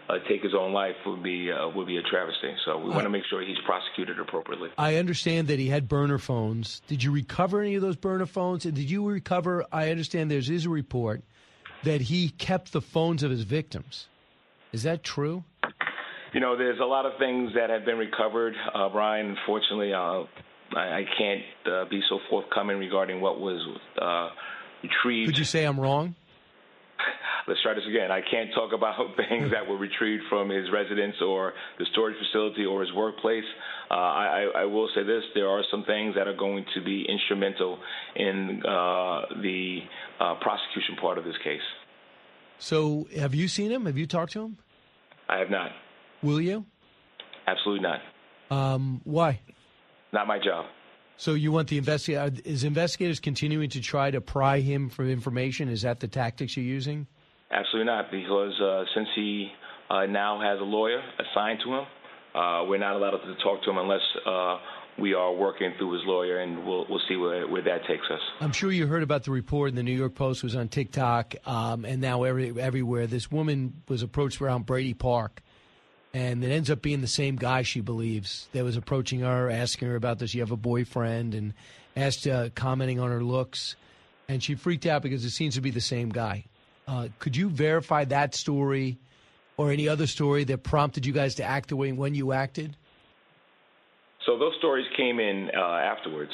take his own life would be a travesty. So we want to make sure he's prosecuted appropriately. I understand that he had burner phones. Did you recover any of those burner phones? And did you recover? I understand there is a report that he kept the phones of his victims. Is that true? There's a lot of things that have been recovered, Brian. Unfortunately, I can't be so forthcoming regarding what was retrieved. Could you say I'm wrong? Let's try this again. I can't talk about things that were retrieved from his residence or the storage facility or his workplace. I will say this. There are some things that are going to be instrumental in the prosecution part of this case. So have you seen him? Have you talked to him? I have not. Will you? Absolutely not. Why? Not my job. So you want the investigators continuing to try to pry him for information? Is that the tactics you're using? Absolutely not, because since he now has a lawyer assigned to him, we're not allowed to talk to him unless we are working through his lawyer, and we'll see where that takes us. I'm sure you heard about the report in the New York Post, was on TikTok, and now everywhere. This woman was approached around Brady Park, and it ends up being the same guy, she believes, that was approaching her, asking her about, does she have a boyfriend, and commenting on her looks. And she freaked out because it seems to be the same guy. Could you verify that story or any other story that prompted you guys to act the way when you acted? So those stories came in afterwards.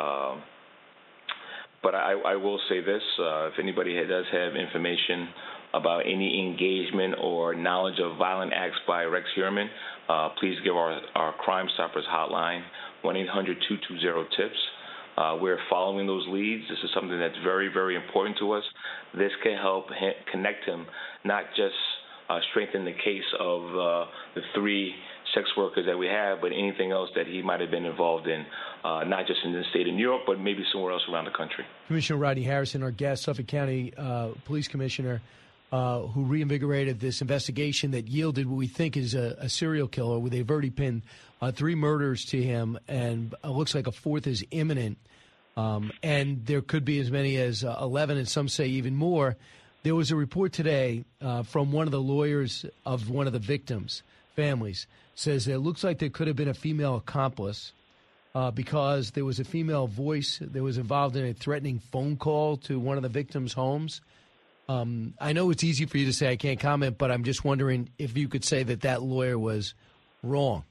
But I will say this. If anybody does have information about any engagement or knowledge of violent acts by Rex Heuermann, please give our Crime Stoppers hotline, 1-800-220-TIPS. We're following those leads. This is something that's very, very important to us. This can help connect him, not just strengthen the case of the 3 sex workers that we have, but anything else that he might have been involved in, not just in the state of New York, but maybe somewhere else around the country. Commissioner Rodney Harrison, our guest, Suffolk County Police Commissioner, who reinvigorated this investigation that yielded what we think is a serial killer, where they've already pinned 3 murders to him, and it looks like a 4th is imminent. And there could be as many as 11, and some say even more. There was a report today from one of the lawyers of one of the victims' families, says it looks like there could have been a female accomplice because there was a female voice that was involved in a threatening phone call to one of the victims' homes. I know it's easy for you to say I can't comment, but I'm just wondering if you could say that lawyer was wrong.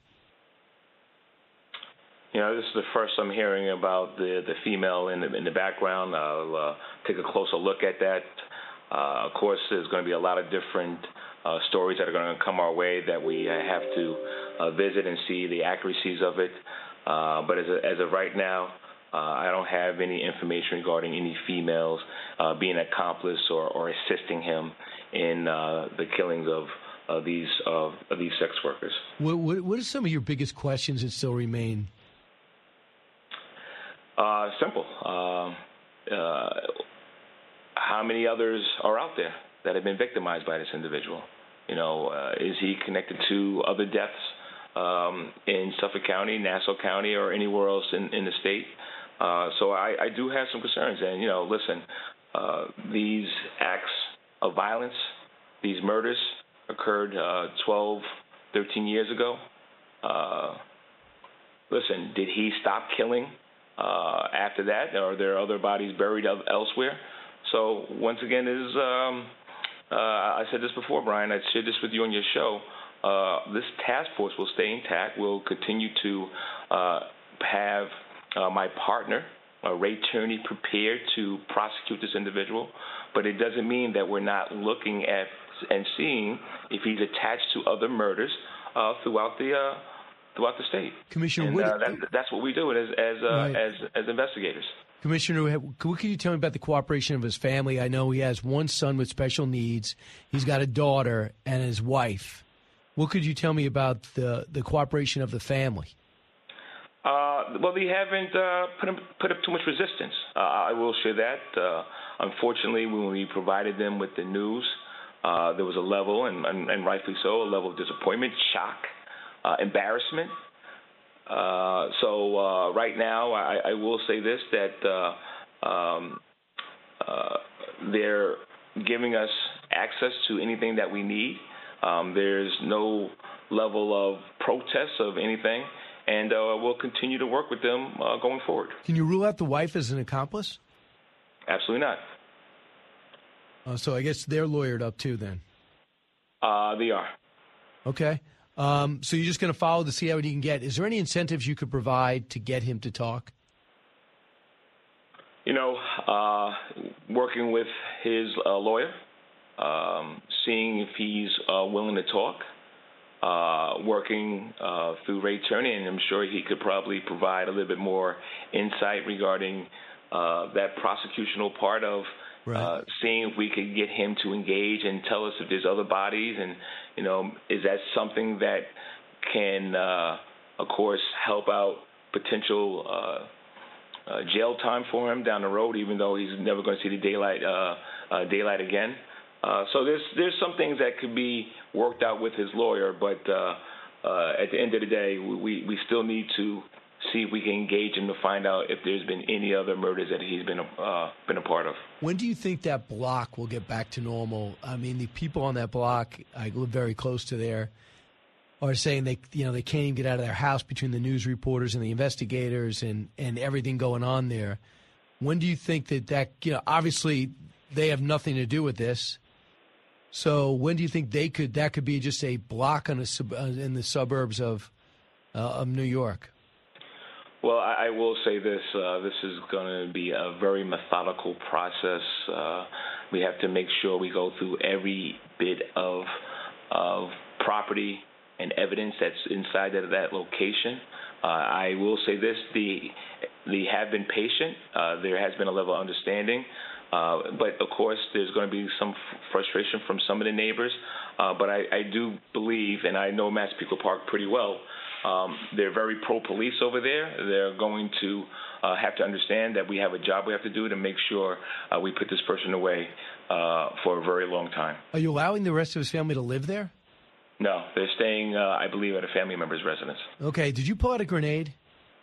This is the first I'm hearing about the female in the background. I'll take a closer look at that. Of course, there's going to be a lot of different stories that are going to come our way that we have to visit and see the accuracies of it. But as of right now, I don't have any information regarding any females being an accomplice or assisting him in the killings of these sex workers. What are some of your biggest questions that still remain? Simple. How many others are out there that have been victimized by this individual? Is he connected to other deaths in Suffolk County, Nassau County, or anywhere else in the state? So I do have some concerns. And, listen, these acts of violence, these murders occurred 12, 13 years ago. Listen, did he stop killing after that? Are there other bodies buried elsewhere? So once again, I said this before, Brian. I shared this with you on your show. This task force will stay intact. We'll continue to have my partner, Ray Tierney, prepared to prosecute this individual. But it doesn't mean that we're not looking at and seeing if he's attached to other murders throughout the state. Commissioner, that's what we do as investigators. Commissioner, what can you tell me about the cooperation of his family? I know he has one son with special needs. He's got a daughter and his wife. What could you tell me about the cooperation of the family? Well, they haven't put up too much resistance. I will share that. Unfortunately, when we provided them with the news, there was a level, and rightfully so, a level of disappointment, shock, embarrassment. So right now, I will say this, that they're giving us access to anything that we need. There's no level of protest of anything, and we'll continue to work with them going forward. Can you rule out the wife as an accomplice? Absolutely not. So I guess they're lawyered up too then. They are. Okay. So you're just going to follow to see how you can get. Is there any incentives you could provide to get him to talk? Working with his lawyer, seeing if he's willing to talk, working through Ray Turney, and I'm sure he could probably provide a little bit more insight regarding that prosecutional part of seeing if we could get him to engage and tell us if there's other bodies, and is that something that can, of course, help out potential jail time for him down the road, even though he's never going to see the daylight again. So there's some things that could be worked out with his lawyer, but at the end of the day, we still need to see if we can engage him to find out if there's been any other murders that he's been a part of. When do you think that block will get back to normal? I mean, the people on that block, I live very close to there, are saying they can't even get out of their house between the news reporters and the investigators and everything going on there. When do you think that obviously they have nothing to do with this. So when do you think that could be just a block in the suburbs of New York? Well, I will say this. This is going to be a very methodical process. We have to make sure we go through every bit of property and evidence that's inside of that location. I will say this. They have been patient. There has been a level of understanding. But, of course, there's going to be some frustration from some of the neighbors. But I do believe, and I know Massapequa Park pretty well, they're very pro-police over there. They're going to have to understand that we have a job we have to do to make sure we put this person away for a very long time. Are you allowing the rest of his family to live there? No, they're staying, I believe, at a family member's residence. Okay. Did you pull out a grenade?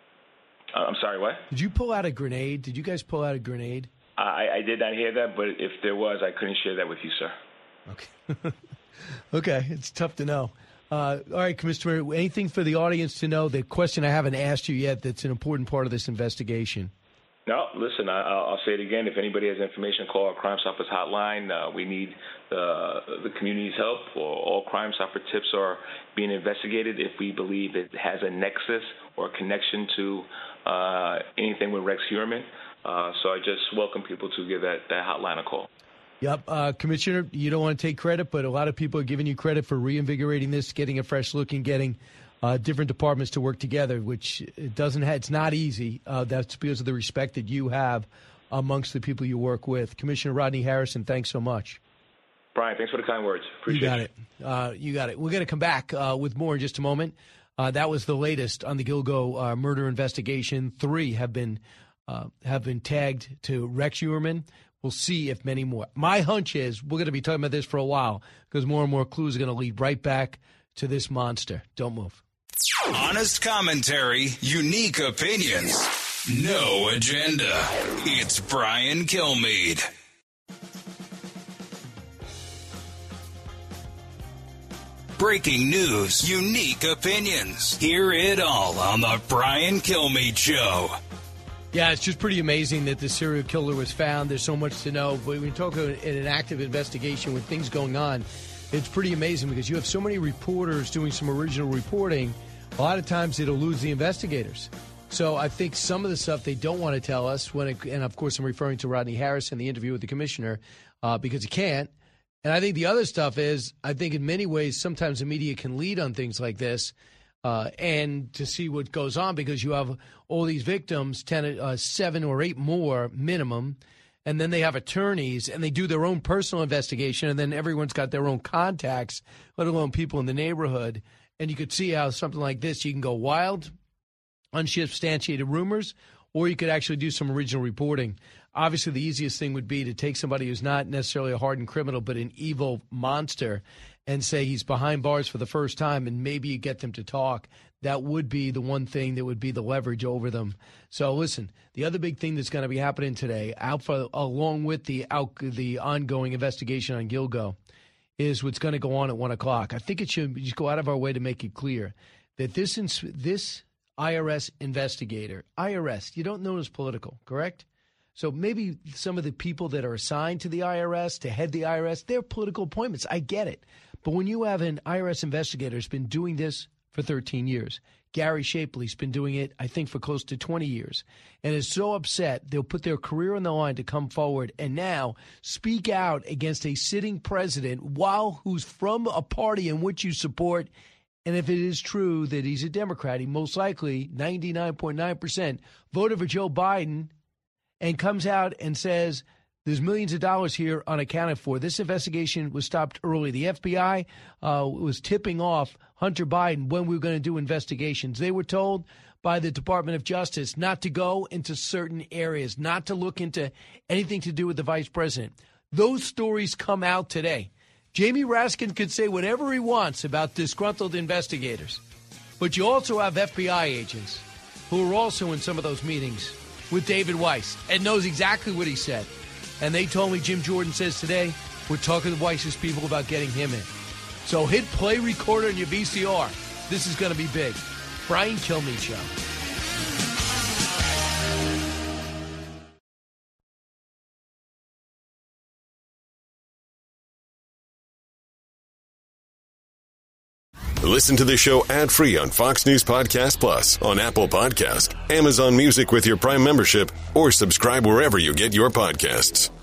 I'm sorry, what? Did you pull out a grenade? Did you guys pull out a grenade? I did not hear that, but if there was, I couldn't share that with you, sir. Okay. Okay, it's tough to know. All right, Commissioner, anything for the audience to know? The question I haven't asked you yet that's an important part of this investigation. No, listen, I'll say it again. If anybody has information, call our Crime Stoppers hotline. We need the community's help. All Crime Stopper tips are being investigated if we believe it has a nexus or a connection to anything with Rex Heuermann. So I just welcome people to give that hotline a call. Yep. Commissioner, you don't want to take credit, but a lot of people are giving you credit for reinvigorating this, getting a fresh look and getting different departments to work together, which it's not easy. That's because of the respect that you have amongst the people you work with. Commissioner Rodney Harrison, thanks so much. Brian, thanks for the kind words. Appreciate it. You got it. We're going to come back with more in just a moment. That was the latest on the Gilgo murder investigation. 3 have been tagged to Rex Heuermann. We'll see if many more. My hunch is we're going to be talking about this for a while because more and more clues are going to lead right back to this monster. Don't move. Honest commentary, unique opinions, no agenda. It's Brian Kilmeade. Breaking news, unique opinions. Hear it all on the Brian Kilmeade Show. Yeah, it's just pretty amazing that the serial killer was found. There's so much to know. But when you talk about an active investigation with things going on, it's pretty amazing because you have so many reporters doing some original reporting. A lot of times it eludes the investigators. So I think some of the stuff they don't want to tell us, and of course I'm referring to Rodney Harrison, the interview with the commissioner, because he can't. And I think the other stuff is, I think in many ways sometimes the media can lead on things like this. And to see what goes on because you have all these victims, 7 or 8 more minimum, and then they have attorneys and they do their own personal investigation, and then everyone's got their own contacts, let alone people in the neighborhood. And you could see how something like this, you can go wild, unsubstantiated rumors, or you could actually do some original reporting. Obviously, the easiest thing would be to take somebody who's not necessarily a hardened criminal but an evil monster and say he's behind bars for the first time, and maybe you get them to talk. That would be the one thing that would be the leverage over them. So, listen, the other big thing that's going to be happening today, along with the ongoing investigation on Gilgo, is what's going to go on at 1 o'clock. I think it should just go out of our way to make it clear that this IRS investigator, IRS, you don't know it's political, correct? So maybe some of the people that are assigned to the IRS, to head the IRS, they're political appointments. I get it. But when you have an IRS investigator who's been doing this for 13 years, Gary Shapley's been doing it, I think, for close to 20 years, and is so upset they'll put their career on the line to come forward and now speak out against a sitting president who's from a party in which you support. And if it is true that he's a Democrat, he most likely, 99.9%, voted for Joe Biden, and comes out and says there's millions of dollars here unaccounted for. This investigation was stopped early. The FBI was tipping off Hunter Biden when we were going to do investigations. They were told by the Department of Justice not to go into certain areas, not to look into anything to do with the vice president. Those stories come out today. Jamie Raskin could say whatever he wants about disgruntled investigators, but you also have FBI agents who are also in some of those meetings with David Weiss and knows exactly what he said. And they told me Jim Jordan says today, we're talking to Weiss's people about getting him in. So hit play recorder in your VCR. This is going to be big. Brian Kilmeade Show. Listen to the show ad-free on Fox News Podcast Plus, on Apple Podcast, Amazon Music with your Prime membership, or subscribe wherever you get your podcasts.